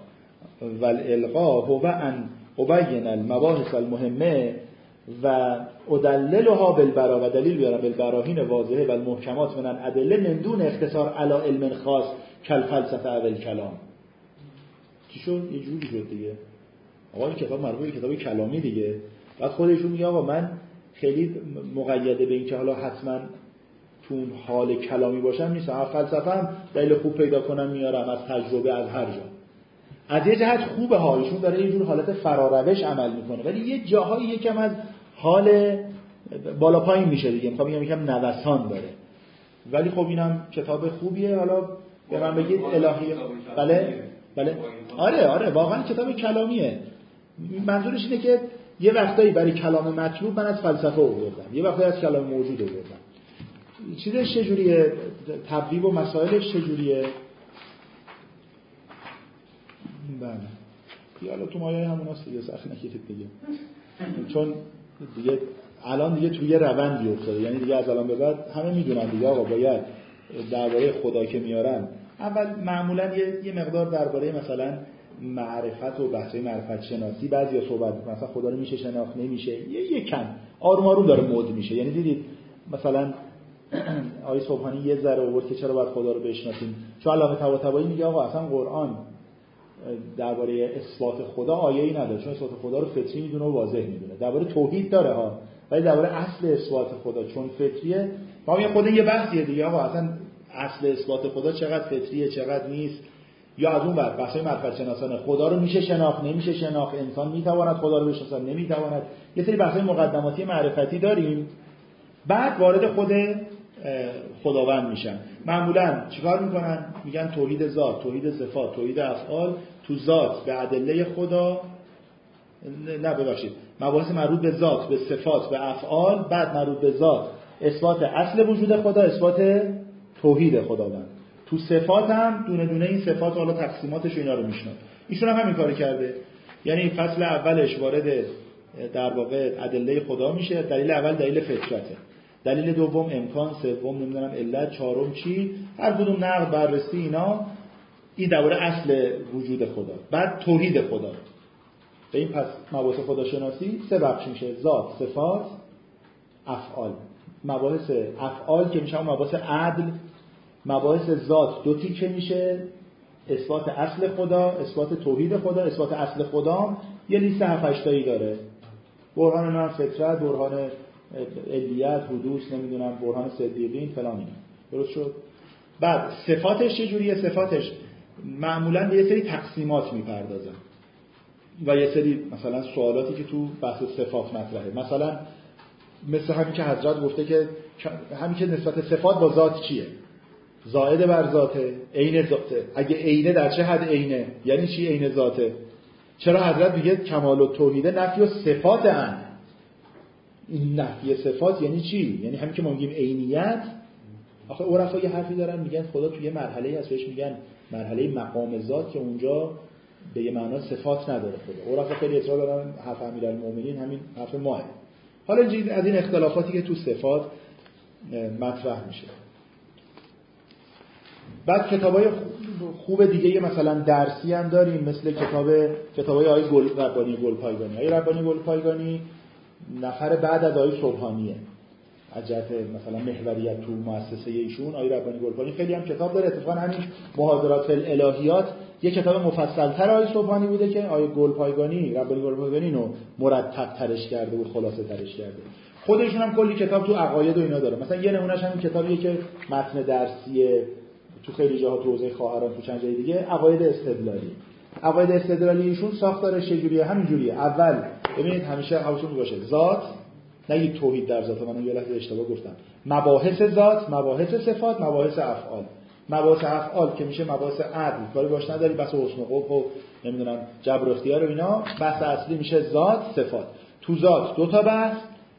والالقاء هو ان ابین المباحث المهمه و ادللها بالبرا و دلیل بیارم بالبراهین واضحه و المحکمات من الادله من دون اختصار علی علم خاص کالفلسفه و الکلام. چی شد؟ یه جوری شد دیگه. آقا این کتاب مربوط به کتاب کلامی دیگه. بعد خودشون میگه آقا من خیلی مقیده به این که حالا حتما تو اون حال کلامی باشم نیستم، فلسفه هم دلیل خوب پیدا کنم میارم از تجربه از هر جا. از یه جهت خوبه ها، ایشون داره یه جور حالت فراروش عمل میکنه، ولی یه جاهایی یکم از حال بالا پایین میشه دیگه، میخوام بگم یکم نوسان داره. ولی خب اینم کتاب خوبیه. حالا به من بگید الهیه. بله آره واقعا کتاب کلامیه. منظورش اینه که یه وقتایی برای کلام مطلوب من از فلسفه آوردم، یه وقتایی از کلام موجود آوردم. چیزش چجوریه؟ تبویب و مسائلش چجوریه؟ بله حالا تو مایه همون هست دیگه، سخت نگیرید دیگه، چون دیگه الان دیگه توی روندی افتاده، یعنی دیگه از الان به بعد همه میدونن دیگه آقا باید درباره خدا که میارن اول معمولا یه مقدار درباره مثلا معرفت و بحث‌های معرفت شناسی بعضیا صحبت می‌کنن، مثلا خدا رو میشه شناخت نمیشه، یه کم آروم آروم داره مد میشه. یعنی دیدید مثلا آقای صبحانی یه ذره آورد که چرا باید خدا رو بشناسیم، چون علامه طباطبایی میگه آقا اصلا قرآن درباره اثبات خدا آیه‌ای نداره، چون اثبات خدا رو فطری میدونه و واضح میدونه. درباره توحید داره ها، ولی درباره اصل اثبات خدا چون فطریه، ما میگیم خود یه بحثیه دیگه آقا اصلا اصل اثبات خدا چقدر فطریه چقدر نیست. یا از اون ور بحث‌های معرفت شناسانه، خدا رو میشه شناخت نمیشه شناخت، انسان میتواند خدا رو بشناسد نمیتواند، یه سری بحث‌های مقدماتی معرفتی داریم. بعد وارد خود خداوند میشن. معمولا چیکار میکنن؟ میگن توحید ذات، توحید صفات، توحید افعال. تو ذات به ادله خدا، نه ببخشید، مباحث مربوط به ذات، به صفات، به افعال، بعد مربوط به ذات اثبات اصل وجود خدا، اثبات توحید خداوند. تو صفات هم دونه دونه این صفات حالا تقسیماتش اینا رو میشنن. ایشون هم همین کارو کرده. یعنی فصل اولش وارد در واقع ادله خدا میشه. دلیل اول دلیل فطرته، دلیل دوم امکان، سوم نمیدونم علت، چهارم چی، هر کدوم نقد بررسی اینا. این درباره اصل وجود خدا. بعد توحید خدا. به این پس مباحث خداشناسی سه بخش میشه: ذات، صفات، افعال. مباحث افعال که میشه مباحث عدل، مباحث ذات دو تیکه میشه: اثبات اصل خدا، اثبات توحید خدا. اثبات اصل خدا یه لیست 7-8 تایی داره: برهان نام فطرت، برهان علیت، حدوث، نمیدونم برهان صدیقین فلان اینا. درست شد؟ بعد صفاتش چجوریه؟ صفاتش معمولا به یه سری تقسیمات میپردازن و یه سری مثلا سوالاتی که تو بحث صفات مطرحه، مثلا مثل همین که حضرت گفته که همین که نسبت صفات با ذات چیه؟ زائد بر ذاته، عین ذاته. اگه عینه در چه حد عینه؟ یعنی چی عین ذاته؟ چرا حضرت میگه کمال التوحید نفی و صفات ان؟ این نفی صفات یعنی چی؟ یعنی همین که ما میگیم عینیت. آخه عرفا یه حرفی دارن میگن خدا توی یه مرحله‌ای هست بهش میگن مرحله مقام ذات که اونجا به یه معنا صفات نداره خدا. عرفا خیلی اصرار دارن حرف امیرالمومنین همین حرف ماه. حالا از این اختلافاتی که تو صفات مطرح میشه. بعد کتابای خوب دیگه مثلا درسی هم داریم، مثل کتابای آقای ربانی گلپایگانی. آقای ربانی گلپایگانی نفر بعد از آقای سبحانیه از جهت مثلا محوریت تو مؤسسه ایشون. آقای ربانی گلپایگانی خیلی هم کتاب داره. اتفاقا همین محاضرات فی الالهیات یک کتاب مفصل‌تر آقای سبحانی بوده که آقای گلپایگانی ربانی گلپایگانی رو مرتب ترش کرده و خلاصه ترش کرده. خودشون هم کلی کتاب تو عقاید و اینا داره. مثلا یه نمونهش همین کتابیه که متن درسیه تو خیلی جاها تو حوزه خواهران تو چند جای دیگه، عقاید استدلالی. عقاید استدلالی ایشون ساختارش چجوریه؟ همین جوریه. اول ببینید همیشه حواستون باشه ذات، نگید توحید در ذات، من یه لحظه اشتباه گفتم. مباحث ذات، مباحث صفات، مباحث افعال. مباحث افعال که میشه مباحث عدل، کاری باش نداری، بس حسن و قبح و نمیدونم جبر و اختیار و اینا. بحث اصلی میشه ذات، صفات. تو ذات دو تا بحث،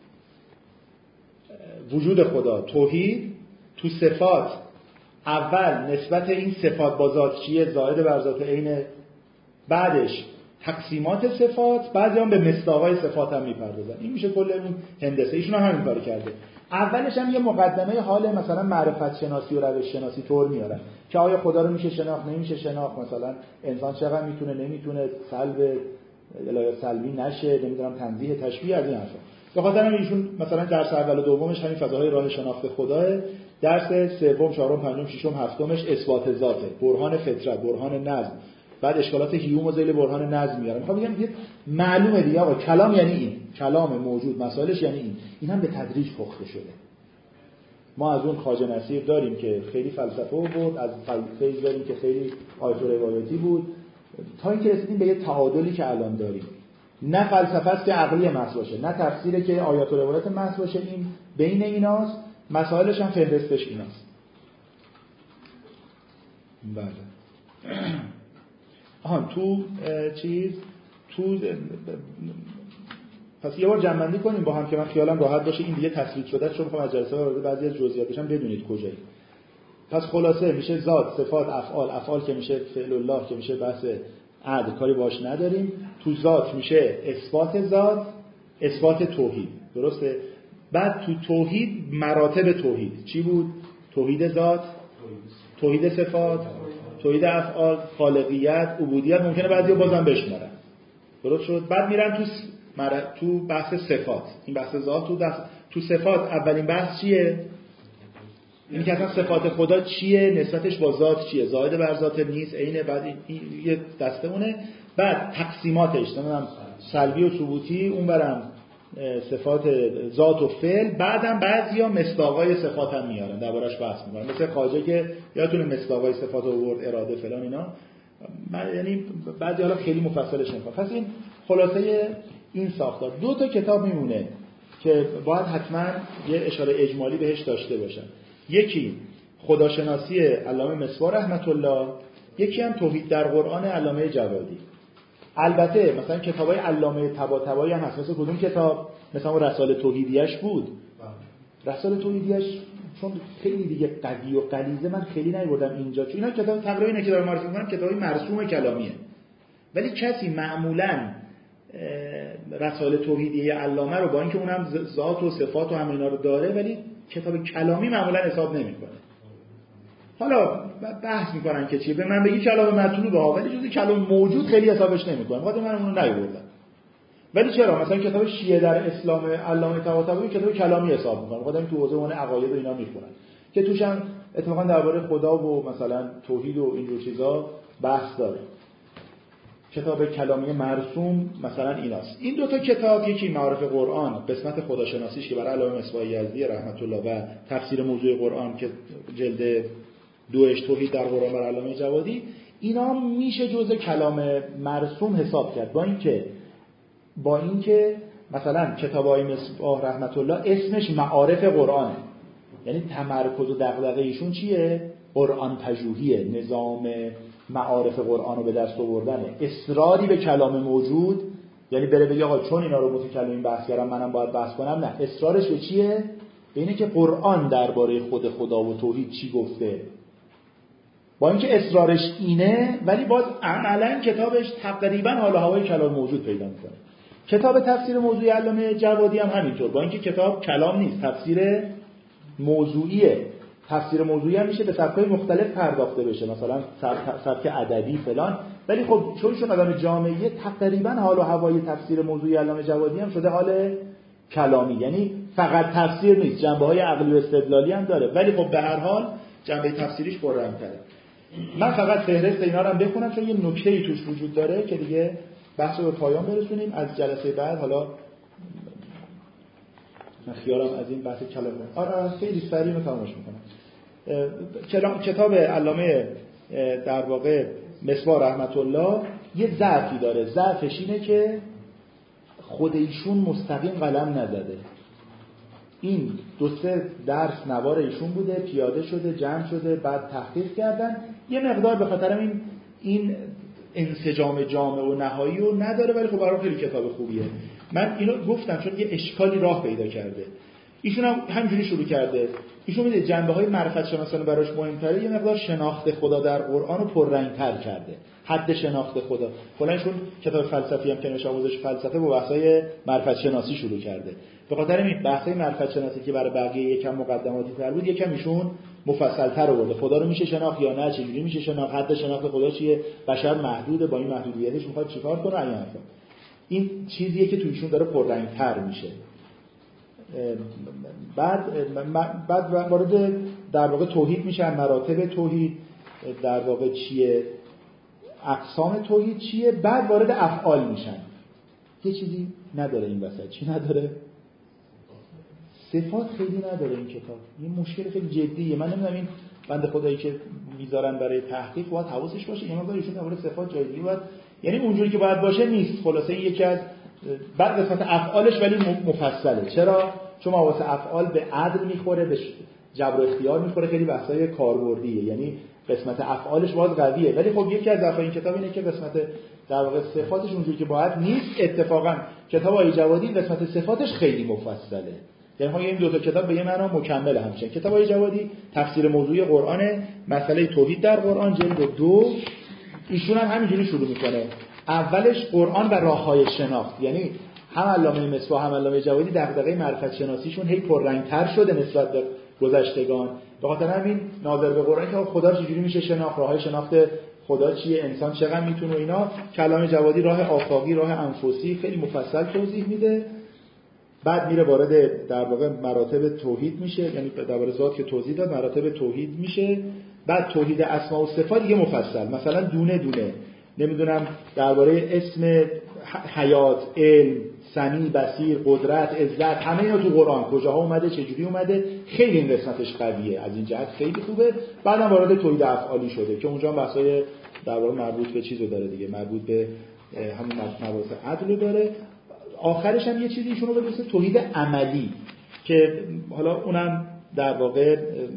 وجود خدا، توحید. تو صفات اول نسبت این صفات با ذات چیه، زائد بر ذات عین، بعدش تقسیمات صفات، بعضی هم به مصداقای صفات هم میپردازن. این میشه کل اون هندسه. ایشون هم همین کارو کرده. اولش هم یه مقدمه حال مثلا معرفت شناسی و روش شناسی طور میارن که آیا خدا رو میشه شناخت، نمیشه شناخت، مثلا انسان چقدر میتونه نمیتونه سلب الهیات سلبی نشه، نمیدونم تنزیه تشبیه از این حرفا. به خاطر همین ایشون مثلا درس اول و دومش همین فضاهای راه شناخت خداه، درس سوم، چهارم، پنجم، ششم، هفتمش اثبات ذاته، برهان فطرت، برهان نظم، بعد اشکالات هیوم و ذیل برهان نظم میارن. میخوام بگم معلومه دیگه آقا کلام یعنی این، کلام موجود مسائلش یعنی این هم به تدریج پخته شده. ما از اون خواجه نصیر داریم که خیلی فلسفه بود، از فیض داریم که خیلی آیت و روایتی بود، تا اینکه رسیدیم به یه تعادلی که الان داریم. نه فلسفه است که عقلی محض باشه، نه تفسیره که آیات و روایت محض باشه، این بین ایناست. مسائلش هم فهرستش ایناست. بله. تو پس یه بار جمع‌بندی کنیم با هم که من خیالم راحت باشه این دیگه تثبیت شده، چون می‌خوام از جلسه وارد بعضی از جزئیاتش هم بدونید کجایی. پس خلاصه میشه ذات، صفات، افعال که میشه فعل الله که میشه بحث عدل، کاری باش نداریم. تو ذات میشه اثبات ذات، اثبات توحید، درسته؟ بعد تو توحید مراتب توحید چی بود؟ توحید ذات، توحید صفات، توحید افعال، خالقیت، عبودیت. ممکنه بعضیا بازم بشمارن، درست شد؟ بعد میرن تو بحث صفات. این بحث ذات تو صفات اولین بحث چیه؟ این که اصلا صفات خدا چیه، نسبتش با ذات چیه، زائد بر ذات نیست، عین. بعد این یه دستمونه. بعد تقسیماتش، نمیدونم سلبی و ثبوتی، اون برم صفات ذات و فعل. بعدم بعضیا مصداقای صفات هم میارن، دربارش بحث میکنن، مثل خواجه که یادتونه مصداقای صفات آورد، اراده فلان اینا. یعنی بعضی حالا خیلی مفصلش نمیخوام. پس این خلاصه این ساختار. دو تا کتاب میمونه که باید حتما یه اشاره اجمالی بهش داشته باشن. یکی خداشناسی علامه مصباح رحمت الله، یکی هم توحید در قرآن علامه جوادی. البته مثلا کتابای علامه طباطبایی هم هست. مثلا کدوم کتاب؟ مثلا رساله توحیدیش بود. رساله توحیدیش چون خیلی دیگه قوی و غلیظه من خیلی نیوردم اینجا، چون اینا کتاب تقریبا اینا که دارم معرفی می‌کنم کتابای مرسوم کلامیه. ولی کسی معمولاً رساله توحیدیه علامه رو با اینکه اونم ذات و صفات و همه اینا رو داره، ولی کتاب کلامی معمولاً حساب نمی‌کنه. حالا بحث می‌کنن که چیه، به من بگی کلام مطلوبه ها، ولی جزء کلام موجود خیلی حسابش نمی‌کنه. خاطر من اون رو نیاوردم. ولی چرا مثلا کتاب شیعه در اسلام علامه طباطبایی کتاب کلامی حساب می‌کنه. خودم تو حوزه اون عقاید و اینا می‌خونن که توش هم اتفاقا درباره خدا و مثلا توحید و این جور چیزا بحث داره. کتاب کلامی مرسوم مثلا ایناست. این دو تا کتاب، یکی معارف قرآن قسمت خداشناسیش که برای علامه مصباح یزدی رحمت الله و تفسیر موضوع قرآن که جلد 2 توحید در قرآن برای علامه جوادی، اینا میشه جزء کلام مرسوم حساب کرد. با اینکه مثلا کتابای مصباح رحمت الله اسمش معارف قرآنه، یعنی تمرکز و دغدغه ایشون چیه؟ قرآن پژوهیه، نظام معارف قرآن رو به دست آوردنه، اصراری به کلام موجود، یعنی بره بگه آقا چون اینا رو متکلمین بحث کردن منم باید بحث کنم، نه، اصرارش به چیه؟ به اینه که قرآن درباره خود خدا و توحید چی گفته. با اینکه اصرارش اینه ولی باز عملاً کتابش تقریباً حال و هوای کلام موجود پیدا میکنه. کتاب تفسیر موضوعی علامه جوادی هم همینطور، با اینکه کتاب کلام نیست، تفسیر موضوعیه. تفسیر موضوعی هم میشه به سبک‌های مختلف پرداخته بشه، مثلا سبک ادبی فلان، ولی خب چون آدم جامعه تقریباً حال و هوای تفسیر موضوعی علامه جوادی هم شده حال کلامی، یعنی فقط تفسیر نیست، جنبه‌های عقلی و استدلالی هم داره، ولی خب به هر حال جنبه تفسیریش پررنگ‌تره. من فقط فهرست اینا رو هم بخونم چون یه نکته‌ای توش وجود داره که دیگه بحث رو به پایان برسونیم. از جلسه بعد حالا من خیالم از این بحث کلام خیلی سریع تمامش میکنم. کتاب علامه در واقع مصباح رحمت الله یه ضعفی داره، ضعفش اینه که خود ایشون مستقیم قلم نزده. این 2-3 درس نوار ایشون بوده، پیاده شده، جمع شده، بعد تحقیق کردن، یه مقدار به خاطر این انسجام جامع و نهایی رو نداره، ولی خب برای خیلی کتاب خوبیه. من اینو گفتم چون یه اشکالی راه پیدا کرده. ایشون هم همینجوری شروع کرده. ایشون میده جنبه‌های معرفت شناسانه براش مهم‌تره، یه مقدار شناخت خدا در قرآن رو پررنگ‌تر کرده. حد شناخت خدا. کلاًشون کتاب فلسفی هم که نوشته آموزش فلسفه با بحث‌های معرفت شناسی شروع کرده. به خاطر این بحث‌های معرفت شناسی که برای بقیه یکم مقدماتی‌تر بود، یکم ایشون مفصل‌تر آورده. خدا رو میشه شناخت یا نه، چجوری میشه شناخت، حد شناخت خدا چیه، بشر محدوده، با این محدودیتش میخواد چیکار کنه، این چیزیه که تو ایشون داره پررنگ‌تر میشه. بعد وارد در واقع توحید میشن، مراتب توحید در واقع چیه، اقسام توحید چیه، بعد وارد افعال میشن. یه چیزی نداره این وسط. چی نداره؟ صفات خیلی نداره این کتاب. این مشکل خیلی جدیه. من نمیدونم این بنده خدایی که میذارن برای تحقیق باید حواسش باشه، اینا داریشون درباره صفات جایگیری باید، یعنی اونجوری که باید باشه نیست. خلاصه یکی از بعد قسمت افعالش ولی مفصله. چرا؟ چون واسه افعال به عدل میخوره، به جبر و اختیار میخوره، خیلی بحثای کاربردیه، یعنی قسمت افعالش باز قویه. ولی خب یکی از ضعف این کتاب اینه که قسمت در واقع صفاتش اونجوری که باید نیست. اتفاقا کتاب آقای جوادی قسمت صفاتش خیلی مفصله، یعنی این دو تا کتاب به یه معنا مکمل همشه. کتاب آقای جوادی تفسیر موضوعی قرآن، مسئله توحید در قرآن، جلد 2. ایشون هم همینجوری شروع میکنه. اولش قرآن و راههای شناخت، یعنی هم علامه مصباح هم علامه جوادی دغدغه معرفت شناسیشون هی پررنگ‌تر شده نسبت به گذشتگان. به خاطر همین ناظر به قرآن که خدا چجوری میشه شناخت، راههای شناخت خدا چیه، انسان چقدر میتونه، اینا کلام جوادی راه آفاقی، راه انفسی خیلی مفصل توضیح میده. بعد میره وارد در واقع مراتب توحید میشه، یعنی درباره ذات که توضیح داد، مراتب توحید میشه. بعد توحید اسما و صفات دیگه مفصل، مثلا دونه دونه نمیدونم درباره اسم حیات، علم، سمیع، بصیر، قدرت، عزت، همه اینا تو قرآن کجاها اومده، چجوری اومده، خیلی این قسمتش قویه، از این جهت خیلی خوبه. بعدم وارد توحید افعالی شده که اونجا بحثای در واقع مربوط به چیزو داره دیگه، مربوط به همون مباحث عدل داره. آخرش هم یه چیزی ایشون رو بگیسته توحید عملی که حالا اونم در واقع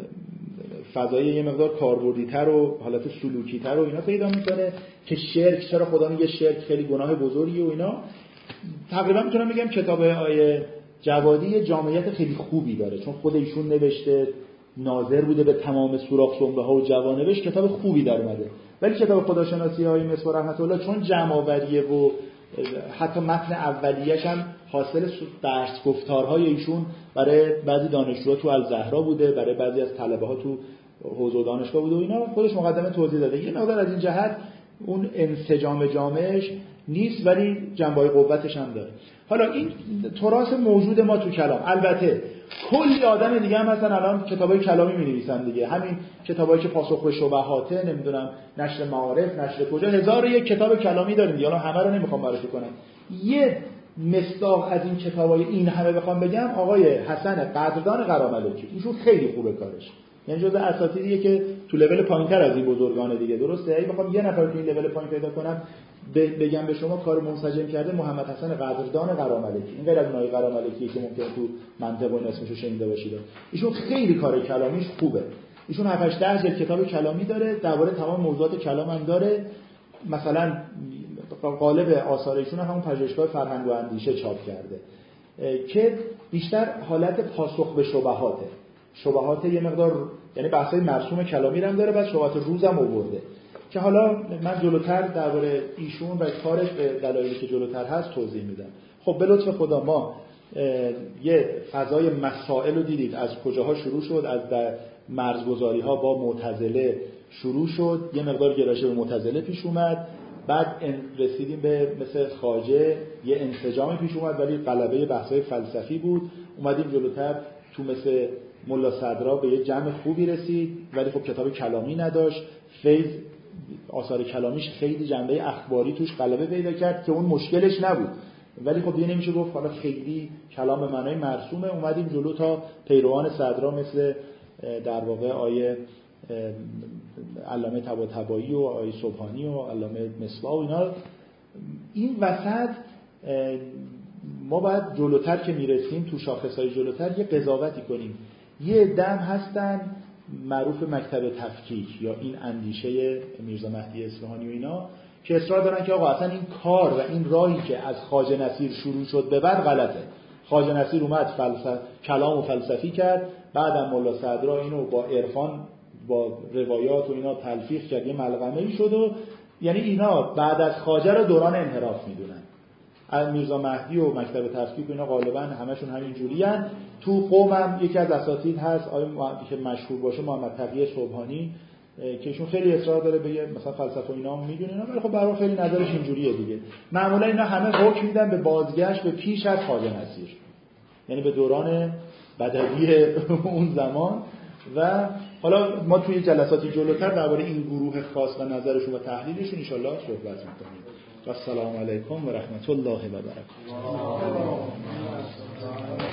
فضای یه مقدار کاربردی‌تر و حالت سلوکی‌تر و اینا پیدا می‌کنه که شرک، چرا خدا میگه شرک خیلی گناه بزرگیه و اینا. تقریبا میتونم بگم کتاب آیه جوادی یه جامعیت خیلی خوبی داره، چون خود ایشون نوشته، ناظر بوده به تمام سوراخ سنبه‌ها و جوانبش، کتاب خوبی در اومده. ولی کتاب خداشناسی آیه مصباح رحمت الله چون جمع‌آوریه و حتی متن اولیه‌اش هم حاصل درس گفتارهای ایشون برای بعضی دانشجوها تو الزهرا بوده، برای بعضی از طلبه‌ها تو حوزه دانشگاه بوده و اینا، خودش مقدمه توضیح داده. یه مقدار از این جهت اون انسجام جامعش نیست ولی جنبه‌های قوتش هم داره. حالا این تراث موجود ما تو کلام، البته کلی آدم دیگه هم مثلا الان کتابای کلامی می‌نویسن دیگه، همین کتابایی که پاسخ به شبهاته، نمیدونم نشر معارف، نشر کجا، 1001 کتاب کلامی داریم دیگه. حالا همه رو نمیخوام معرفی کنم. یه مصداق از این کتابای این همه بخوام بگم، آقای حسن قدردان قراملکی، ایشون خیلی خوبه کارش، یعنی جزء اساتیدیه که تو لول پایین‌تر از این بزرگان دیگه. درسته اگه بخوام یه نفر تو این لول پایین پیدا کنم بگم به شما کار منسجم کرده محمد حسن قدردان قراملکی، این غیر از اونای قراملکی که ممکن تو منطق و اسمشو شنیده باشید. ایشون خیلی کار کلامیش خوبه. ایشون 7 10 جلد کتاب کلامی داره، درباره تمام موضوعات کلام هم داره. مثلا قالب آثار ایشون همون پژوهشگاه فرهنگ و اندیشه چاپ کرده که بیشتر حالت پاسخ به شبهات یه مقدار، یعنی بحثای مرسوم کلامی هم داره، بعد شبهات روز هم آورده که حالا من جلوتر درباره ایشون و کارش به دلایلی که جلوتر هست توضیح میدم. خب به لطف خدا ما یه فضای مسائل رو دیدید از کجاها شروع شد. از در مرزگذاری‌ها با معتزله شروع شد، یه مقدار گرایش به معتزله پیش اومد، بعد رسیدیم به مثل خواجه یه انسجامی پیش اومد ولی غلبه بحث‌های فلسفی بود. اومدیم جلوتر تو مثل ملا صدرا به یه جمع خوبی رسید ولی خب کتاب کلامی نداشت. فیض آثار کلامیش خیلی جنبه اخباری توش غلبه پیدا کرد که اون مشکلش نبود، ولی خب دیگه نمیشه گفت حالا خیلی کلام به معنای مرسومه. اومدیم جلو تا پیروان صدرا مثل در واقع آیه علامه طباطبایی و آیه سبحانی و علامه مصباح و اینا. این وسط ما باید جلوتر که میرسیم تو شاخصهای جلوتر یه قضاوتی کنیم. یه دم هستن معروف مکتب تفکیک یا این اندیشه میرزا مهدی اصفهانی و اینا که اصرار دارن که آقا اصلا این کار و این راهی که از خواجه نصیر شروع شد به بعد غلطه. خواجه نصیر اومد کلام و فلسفی کرد، بعدم مولا صدرا اینو با عرفان با روایات و اینا تلفیق کرد، یه ملغمه‌ای شد و یعنی اینا بعد از خواجه رو دوران انحراف میدونن. میرزا مهدی و مکتب تفکیک و اینا غالبا همشون همین جوریان. تو قومم یکی از اساتید هست که مشهور باشه محمد تقی صبحانی که ایشون خیلی اصرار داره بگه مثلا فلسفه و اینا میدونن، ولی خب برای خیلی نظرش اینجوریه دیگه. معمولا اینا همه حکم میدن به بازگشت به پیش از خواجه نصیر، یعنی به دوران بدوی اون زمان. و حالا ما توی جلساتی جلوتر درباره این گروه خاص و نظرشون و تحلیلشون ان شاءالله صحبت می‌کنیم. و السلام علیکم و رحمت الله و برکاته.